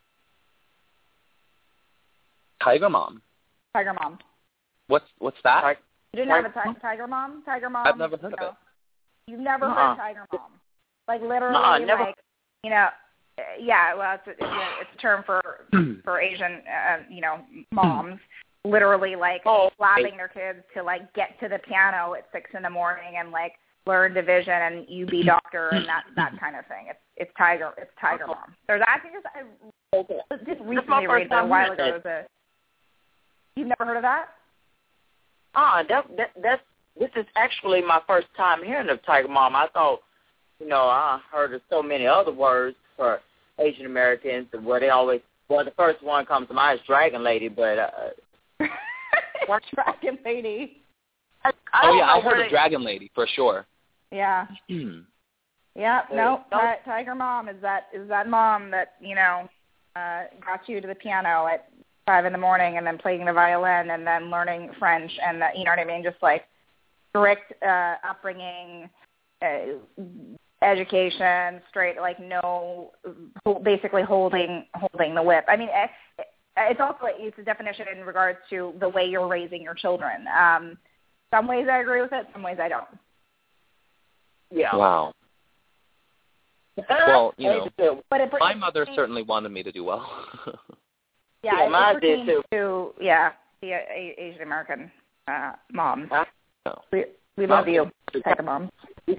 Tiger Mom. Tiger Mom. What's what's that? You didn't have a ti- Tiger Mom? Tiger Mom? I've never heard you know, of it. You've never uh-uh. heard Tiger Mom? Like literally, uh-uh, never. like you know, yeah. Well, it's a, it's a, it's a term for for Asian, uh, you know, moms. Literally, like oh, slapping hey. their kids to like get to the piano at six in the morning and like learn division and you be doctor and that that kind of thing. It's it's Tiger it's Tiger Mom. There's I think just I okay. just recently read a while ago. A, you've never heard of that? Ah, that, that that's this is actually my first time hearing of Tiger Mom. I thought, you know, I heard of so many other words for Asian Americans, and where they always well, the first one comes to mind is Dragon Lady, but uh, Dragon Lady. I, I oh yeah, I heard they, of Dragon Lady for sure. Yeah. yeah. No, uh, Tiger Mom is that is that mom that you know uh, got you to the piano at five in the morning and then playing the violin and then learning French and the, you know what I mean, just like strict uh, upbringing, uh, education, straight like no, basically holding holding the whip. I mean, it, it's also it's a definition in regards to the way you're raising your children. Um, some ways I agree with it, some ways I don't. Yeah. Wow. Well, you know, but it, my mother certainly wanted me to do well. Yeah, yeah, it, mine it did too. To, yeah, the uh, Asian American uh, moms. Huh? No. We we love you, Tiger Mom. I,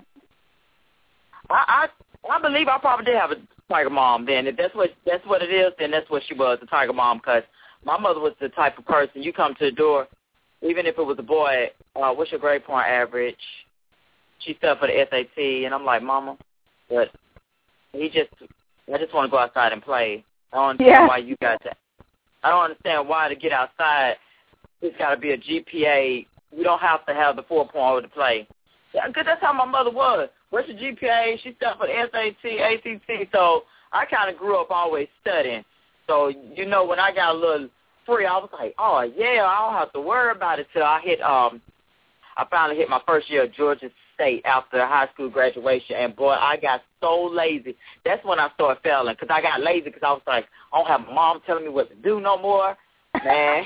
I I believe I probably did have a Tiger Mom then. If that's what that's what it is, then that's what she was, a Tiger Mom. Because my mother was the type of person you come to the door, even if it was a boy. Uh, what's your grade point average? She studied for the S A T, and I'm like, Mama, but he just I just want to go outside and play. I don't understand yeah. why you got to. I don't understand why to get outside, it's got to be a G P A. You don't have to have the four point oh to play. Yeah, because that's how my mother was. What's your G P A? She studied for the S A T, A C T. So I kind of grew up always studying. So, you know, when I got a little free, I was like, oh, yeah, I don't have to worry about it till I hit, um, I finally hit my first year of Georgia State after high school graduation, and, boy, I got so lazy. That's when I started failing because I got lazy because I was like, I don't have my mom telling me what to do no more. Man,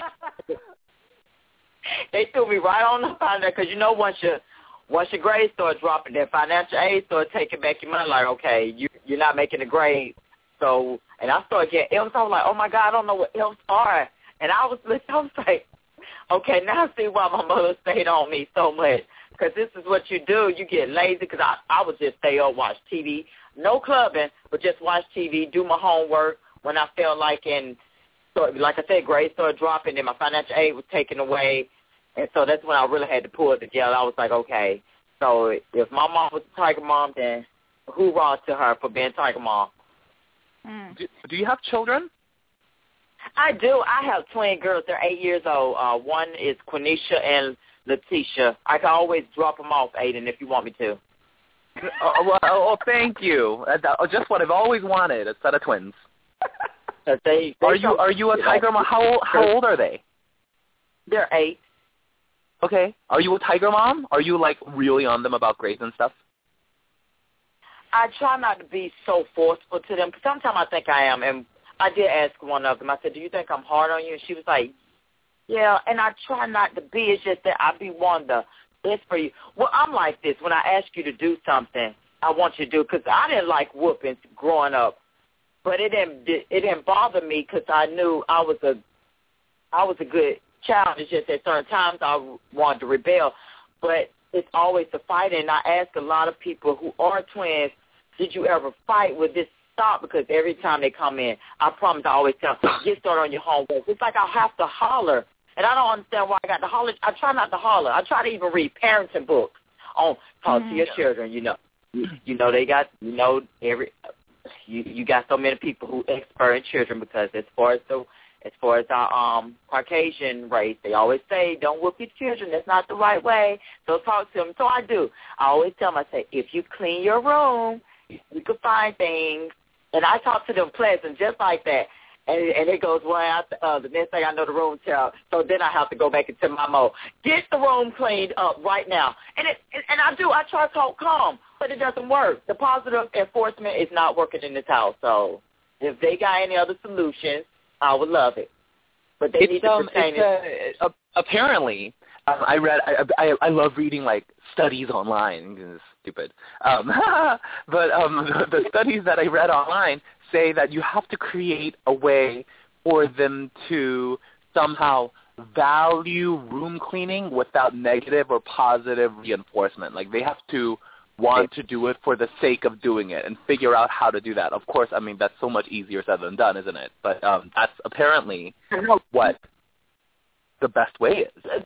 they threw me right on up out there because, you know, once your, once your grades start dropping, then financial aid start taking back your money, like, okay, you, you're not making the grade. So, and I started getting F's. I was like, oh, my God, I don't know what F's are. And I was, I was like, okay, now I see why my mother stayed on me so much. Because this is what you do. You get lazy because I, I would just stay up, watch T V. No clubbing, but just watch T V, do my homework when I felt like, and so, like I said, grades started dropping and my financial aid was taken away. And so that's when I really had to pull it together. I was like, okay, so if my mom was a Tiger Mom, then hoorah to her for being Tiger Mom. Mm. Do, do you have children? I do. I have twin girls. They're eight years old. Uh, one is Quenisha and Letitia. I can always drop them off, Aiden, if you want me to. oh, well, oh, thank you. Uh, just what I've always wanted, a set of twins. they, they are you are you a Tiger Mom? How old, how old are they? They're eight. Okay. Are you a Tiger Mom? Are you, like, really on them about grades and stuff? I try not to be so forceful to them. Sometimes I think I am, and I did ask one of them. I said, do you think I'm hard on you? And she was like, yeah, and I try not to be. It's just that I be one the best for you. Well, I'm like this. When I ask you to do something, I want you to do, because I didn't like whoopings growing up. But it didn't, it didn't bother me because I knew I was a, I was a good child. It's just at certain times I wanted to rebel. But it's always the fighting. And I ask a lot of people who are twins, did you ever fight? With this stop? Because every time they come in, I promise I always tell them, get started on your homework. It's like I have to holler. And I don't understand why I got to holler. I try not to holler. I try to even read parenting books on talk mm-hmm. to your children, you know. You, you know, they got, you know, every, you, you got so many people who expert in children because as far as the, as far as our um, Caucasian race, they always say, don't whoop your children. That's not the right way. So talk to them. So I do. I always tell them, I say, if you clean your room, you can find things. And I talk to them pleasant just like that. And, and it goes one after the other. The next thing I know, the room's out. So then I have to go back into my mode. Get the room cleaned up right now. And it, and I do. I try to talk calm, but it doesn't work. The positive enforcement is not working in this house. So if they got any other solutions, I would love it. But they it's, need to um, pertain it. Uh, uh, apparently, um, I read. I, I I love reading like studies online. It's stupid. Um, but um, the, the studies that I read online say that you have to create a way for them to somehow value room cleaning without negative or positive reinforcement. Like they have to want to do it for the sake of doing it and figure out how to do that. Of course, I mean, that's so much easier said than done, isn't it? But um, that's apparently what the best way is.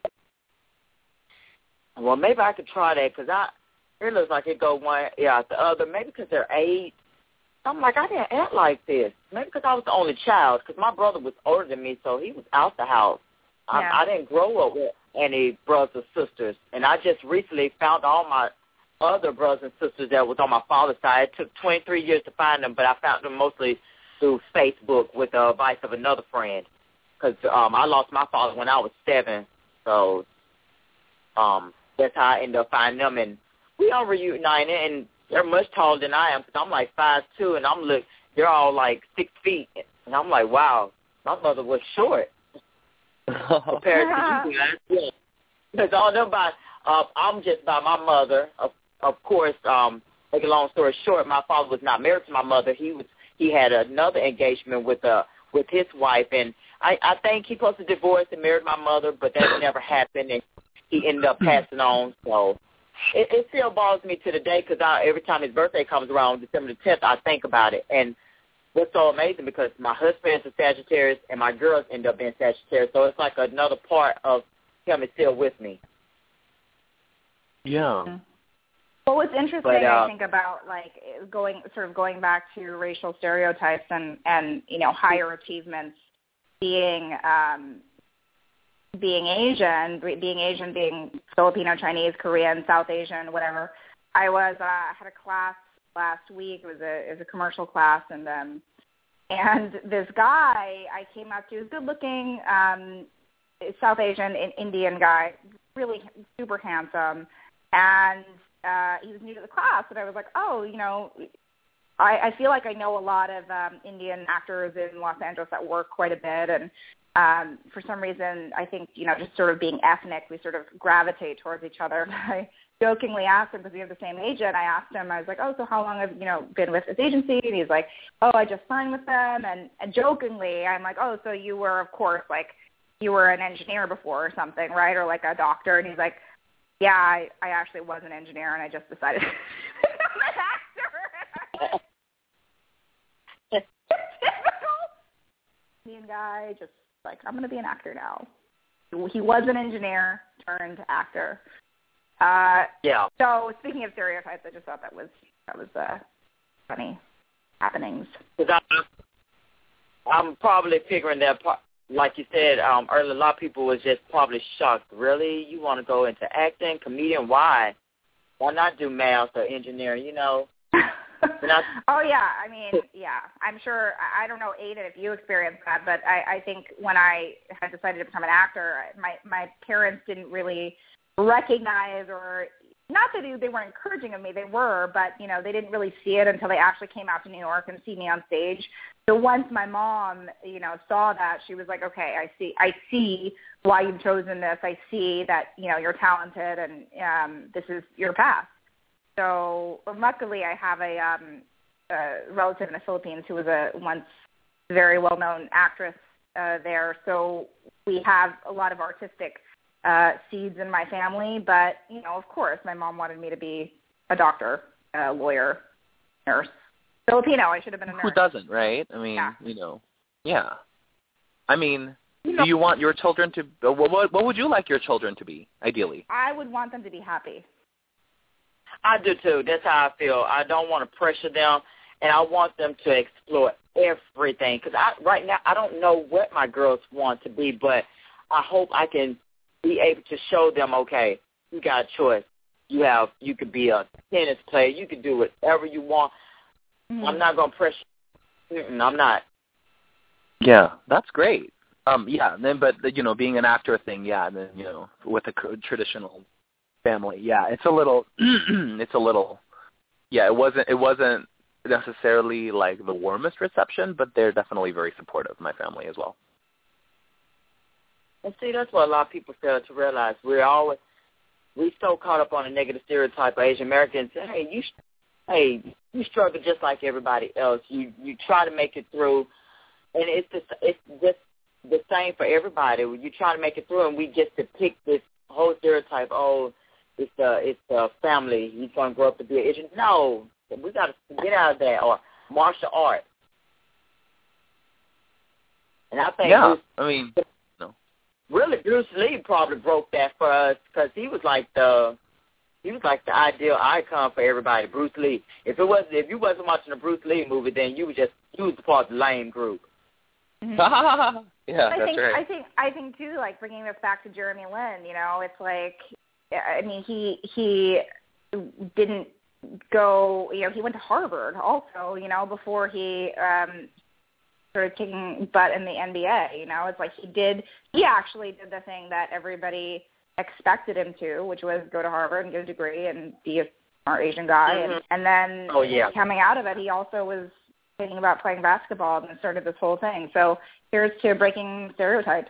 Well, maybe I could try that because I it looks like it go one yeah the other. Maybe because they're eight. I'm like, I didn't act like this. Maybe because I was the only child, because my brother was older than me, so he was out the house. Yeah. I, I didn't grow up with any brothers or sisters, and I just recently found all my other brothers and sisters that was on my father's side. It took twenty-three years to find them, but I found them mostly through Facebook with the advice of another friend, because um, I lost my father when I was seven, so um, that's how I ended up finding them, and we all reunited, and they're much taller than I am because I'm like five two, and I'm look. They're all like six feet, and I'm like, wow, my mother was short compared to you guys. Yeah. Because all them by, uh, I'm just by my mother. Of, of course, um, make a long story short, my father was not married to my mother. He was he had another engagement with uh with his wife, and I, I think he supposed to divorce and married my mother, but that never happened, and he ended up passing on. So. It, it still bothers me to the day because every time his birthday comes around, December the tenth, I think about it. And what's so amazing because my husband is a Sagittarius and my girls end up being Sagittarius, so it's like another part of him is still with me. Yeah. Well, what's interesting, but, uh, I think, about like going sort of going back to racial stereotypes and and you know higher achievements being. Um, being Asian, being Asian, being Filipino, Chinese, Korean, South Asian, whatever. I was uh, had a class last week. It was a it was a commercial class, and um, and this guy I came up to, was good looking, um, South Asian, Indian guy, really super handsome, and uh, he was new to the class, and I was like, oh, you know, I, I feel like I know a lot of um, Indian actors in Los Angeles that work quite a bit, and um, for some reason, I think, you know, just sort of being ethnic, we sort of gravitate towards each other. I jokingly asked him, because we have the same agent, I asked him, I was like, oh, so how long have you know been with this agency? And he's like, oh, I just signed with them, and, and jokingly, I'm like, oh, so you were, of course, like, you were an engineer before or something, right, or like a doctor, and he's like, yeah, I, I actually was an engineer, and I just decided to become an actor. Typical Indian guy, just like, I'm going to be an actor now. He was an engineer turned actor. Uh, yeah. So speaking of stereotypes, I just thought that was that was uh, funny happenings. Because I'm probably figuring that, like you said um, earlier, a lot of people was just probably shocked. Really, you want to go into acting, comedian? Why? Why not do math or engineering? You know. Not- oh yeah, I mean, yeah, I'm sure. I don't know, Aiden, if you experienced that, but I, I think when I had decided to become an actor, my my parents didn't really recognize, or not that they, they weren't encouraging of me, they were, but you know, they didn't really see it until they actually came out to New York and see me on stage. So once my mom, you know, saw that, she was like, okay, I see, I see why you've chosen this. I see that, you know, you're talented, and um, this is your path. So luckily, I have a, um, a relative in the Philippines who was a once very well-known actress uh, there. So we have a lot of artistic uh, seeds in my family. But, you know, of course, my mom wanted me to be a doctor, a lawyer, nurse. Filipino, I should have been a nurse. Who doesn't, right? I mean, yeah. you know, yeah. I mean, you know, do you want your children to, what, what, what would you like your children to be, ideally? I would want them to be happy. I do too. That's how I feel. I don't want to pressure them, and I want them to explore everything. Because I, right now, I don't know what my girls want to be, but I hope I can be able to show them, okay, you got a choice. You have, you could be a tennis player. You can do whatever you want. Mm-hmm. I'm not going to pressure. Mm-mm, I'm not. Yeah, that's great. Um, yeah, then, but you know, being an actor thing, yeah, and then you know, with a traditional family, yeah, it's a little, it's a little, yeah, it wasn't, it wasn't necessarily like the warmest reception, but they're definitely very supportive. My family as well. And see, that's what a lot of people fail to realize. We're always, we so caught up on a negative stereotype of Asian Americans. Hey, you, hey, you struggle just like everybody else. You you try to make it through, and it's just it's just the same for everybody. You try to make it through, and we get to pick this whole stereotype. Oh, it's the it's the family. He's going to grow up to be an Asian. No, we got to get out of that. Or martial art. And I think yeah, Bruce, I mean, no. Really, Bruce Lee probably broke that for us because he was like the he was like the ideal icon for everybody. Bruce Lee. If it was if you wasn't watching a Bruce Lee movie, then you were just you was part of the lame group. Mm-hmm. I yeah, that's think, right. I think I think too, like bringing this back to Jeremy Lin, you know, it's like, I mean, he he didn't go, you know, he went to Harvard also, you know, before he um, started kicking butt in the N B A. You know, it's like he did, he actually did the thing that everybody expected him to, which was go to Harvard and get a degree and be a smart Asian guy. Mm-hmm. And, and then oh, yeah. coming out of it, he also was thinking about playing basketball and started this whole thing. So here's to breaking stereotypes.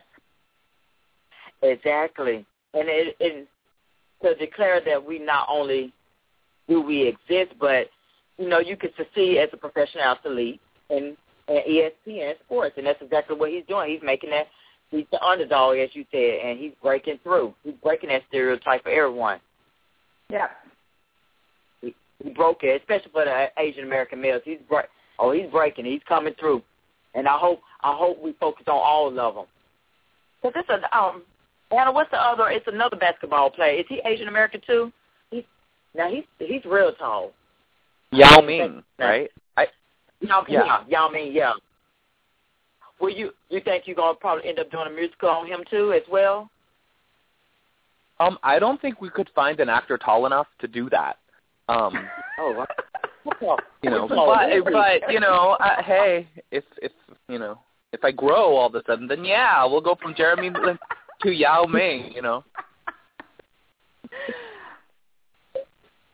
Exactly. And it, it to declare that we not only do we exist, but, you know, you can succeed as a professional athlete in, in E S P N sports, and that's exactly what he's doing. He's making that, he's the underdog, as you said, and he's breaking through. He's breaking that stereotype for everyone. Yeah. He, he broke it, especially for the Asian-American males. He's break, oh, he's breaking. He's coming through. And I hope I hope we focus on all of them. Because it's a, um, Anna, what's the other? It's another basketball player. Is he Asian American too? He's now he's he's real tall. Yao Ming, right? I Yao, yeah. yeah, Yao Ming, yeah. Well, you you think you're gonna probably end up doing a musical on him too as well? Um, I don't think we could find an actor tall enough to do that. Um, oh, you know, but, but you know, uh, hey, if if you know, if I grow all of a sudden, then yeah, we'll go from Jeremy Lin to Yao Ming, you know.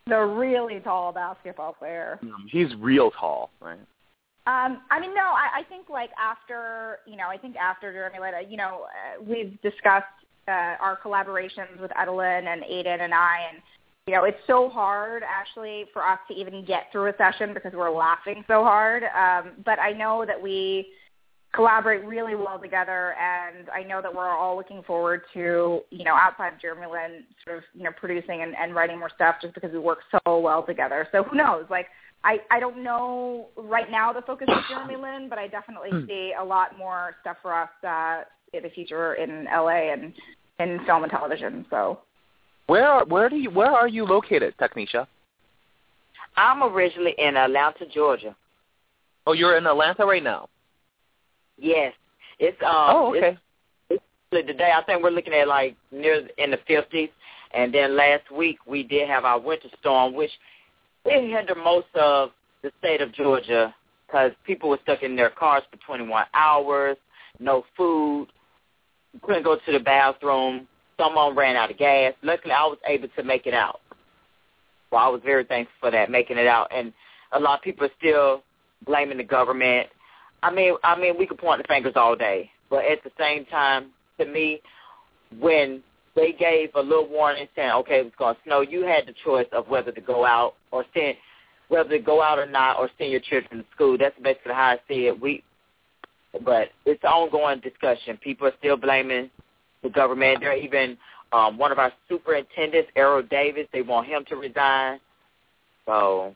The really tall basketball player. He's real tall, right? Um, I mean, no, I, I think like after, you know, I think after Jeremy Lin, you know, uh, we've discussed uh, our collaborations with Edelin and Aiden and I, and, you know, it's so hard actually for us to even get through a session because we're laughing so hard. Um, but I know that we collaborate really well together, and I know that we're all looking forward to, you know, outside of Jeremy Lin sort of, you know, producing and, and writing more stuff just because we work so well together. So who knows? Like, I, I don't know right now the focus of Jeremy Lin, but I definitely see a lot more stuff for us uh, in the future in L A and in film and television. So, where where do you where are you located, Technisha? I'm originally in Atlanta, Georgia. Oh, you're in Atlanta right now. Yes, it's um. Oh, okay. It's, it's today, I think we're looking at like near in the fifties, and then last week we did have our winter storm, which it hindered most of the state of Georgia because people were stuck in their cars for twenty-one hours, no food, couldn't go to the bathroom. Someone ran out of gas. Luckily, I was able to make it out. Well, I was very thankful for that, making it out. And a lot of people are still blaming the government. I mean, I mean, we could point the fingers all day, but at the same time, to me, when they gave a little warning saying, okay, it was going to snow, you had the choice of whether to go out or send, whether to go out or not, or send your children to school. That's basically how I see it. We, but it's an ongoing discussion. People are still blaming the government. They're even um, one of our superintendents, Errol Davis, they want him to resign. So,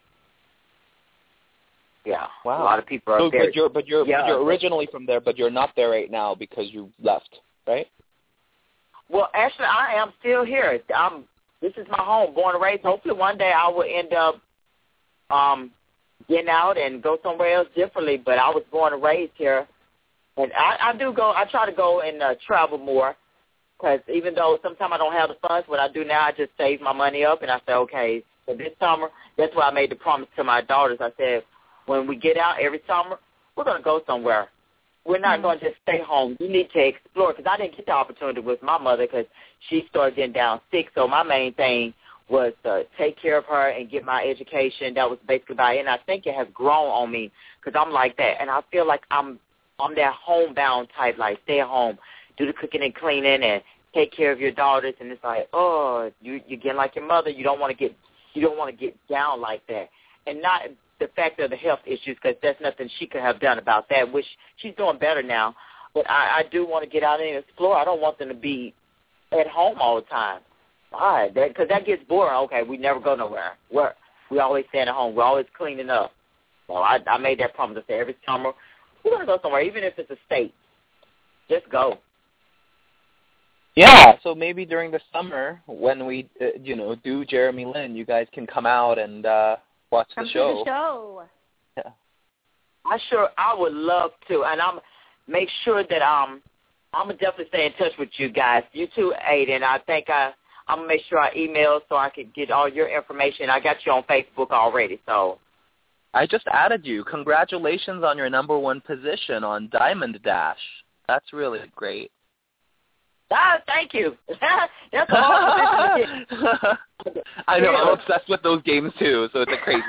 yeah, wow. A lot of people are so, very, but you're but you're yeah. but you're originally from there, but you're not there right now because you left, right? Well, actually, I am still here. I'm. This is my home, born and raised. Hopefully, one day I will end up um, getting out and go somewhere else differently. But I was born and raised here, and I, I do go. I try to go and uh, travel more because even though sometimes I don't have the funds, what I do now, I just save my money up, and I say, okay, so this summer, that's why I made the promise to my daughters. I said, when we get out every summer, we're going to go somewhere. We're not mm-hmm. going to just stay home. You need to explore, because I didn't get the opportunity with my mother because she started getting down sick. So my main thing was to take care of her and get my education. That was basically about it. And I think it has grown on me because I'm like that. And I feel like I'm I'm that homebound type, like stay at home, do the cooking and cleaning, and take care of your daughters. And it's like, oh, you you're getting like your mother. You don't want to get you don't want to get down like that, and not the fact of the health issues, because there's nothing she could have done about that, which she's doing better now. But I, I do want to get out and explore. I don't want them to be at home all the time. Why? Because that, that gets boring. Okay, we never go nowhere. We're, we always staying at home. We're always cleaning up. So I, I made that promise to say every summer, we're going to go somewhere, even if it's a state. Just go. Yeah, so maybe during the summer when we, uh, you know, do Jeremy Lin, you guys can come out and uh, watch Come the show. To the show. Yeah. I sure I would love to, and I'm make sure that um I'm gonna definitely stay in touch with you guys. You too, Aiden. I think I I'm gonna make sure I email so I can get all your information. I got you on Facebook already, so. I just added you. Congratulations on your number one position on Diamond Dash. That's really great. Ah, thank you. That's a hard position to get. I know. I'm obsessed with those games too, so it's a crazy.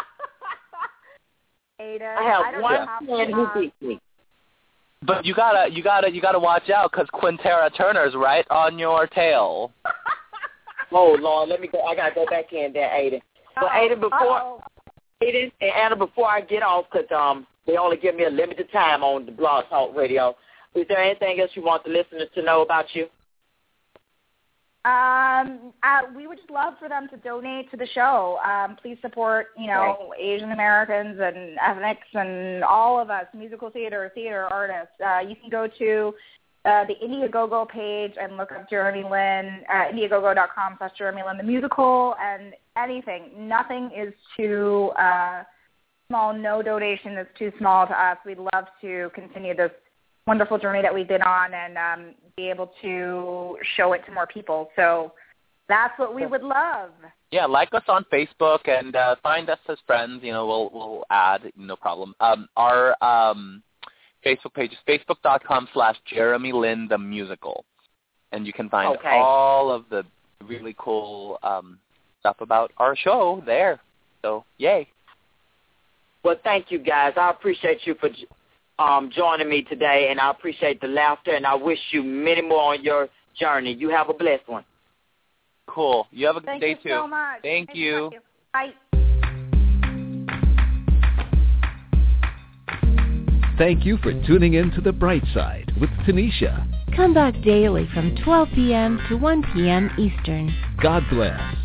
Ada, I have I don't one know friend who beat me. But you gotta, you gotta, you gotta watch out because Quintera Turner's right on your tail. Oh Lord, let me go. I gotta go back in there, Aiden. But Aiden, before Uh-oh. Aiden and Anna, before I get off, because um they only give me a limited time on the Blog Talk Radio. Is there anything else you want the listeners to know about you? Um, uh, we would just love for them to donate to the show. Um, please support, you know, right. Asian Americans and ethnics and all of us, musical theater, theater artists. Uh, you can go to uh, the Indiegogo page and look up Jeremy Lin, uh, indiegogo dot com slash Jeremy Lin, the musical, and anything. Nothing is too uh, small. No donation is too small to us. We'd love to continue this wonderful journey that we've been on and um, be able to show it to more people. So that's what we would love. Yeah, like us on Facebook and uh, find us as friends. You know, we'll we'll add, no problem. Um, our um, Facebook page is facebook dot com slash Jeremy Lin the musical, and you can find okay. all of the really cool um, stuff about our show there. So, yay. Well, thank you, guys. I appreciate you for um, joining me today, and I appreciate the laughter, and I wish you many more on your journey. You have a blessed one. Cool. You have a good Thank day, you too. so much. Thank Thank you. you. Bye. Thank you for tuning in to The Bright Side with Tanisha. Come back daily from twelve p.m. to one p.m. Eastern. God bless.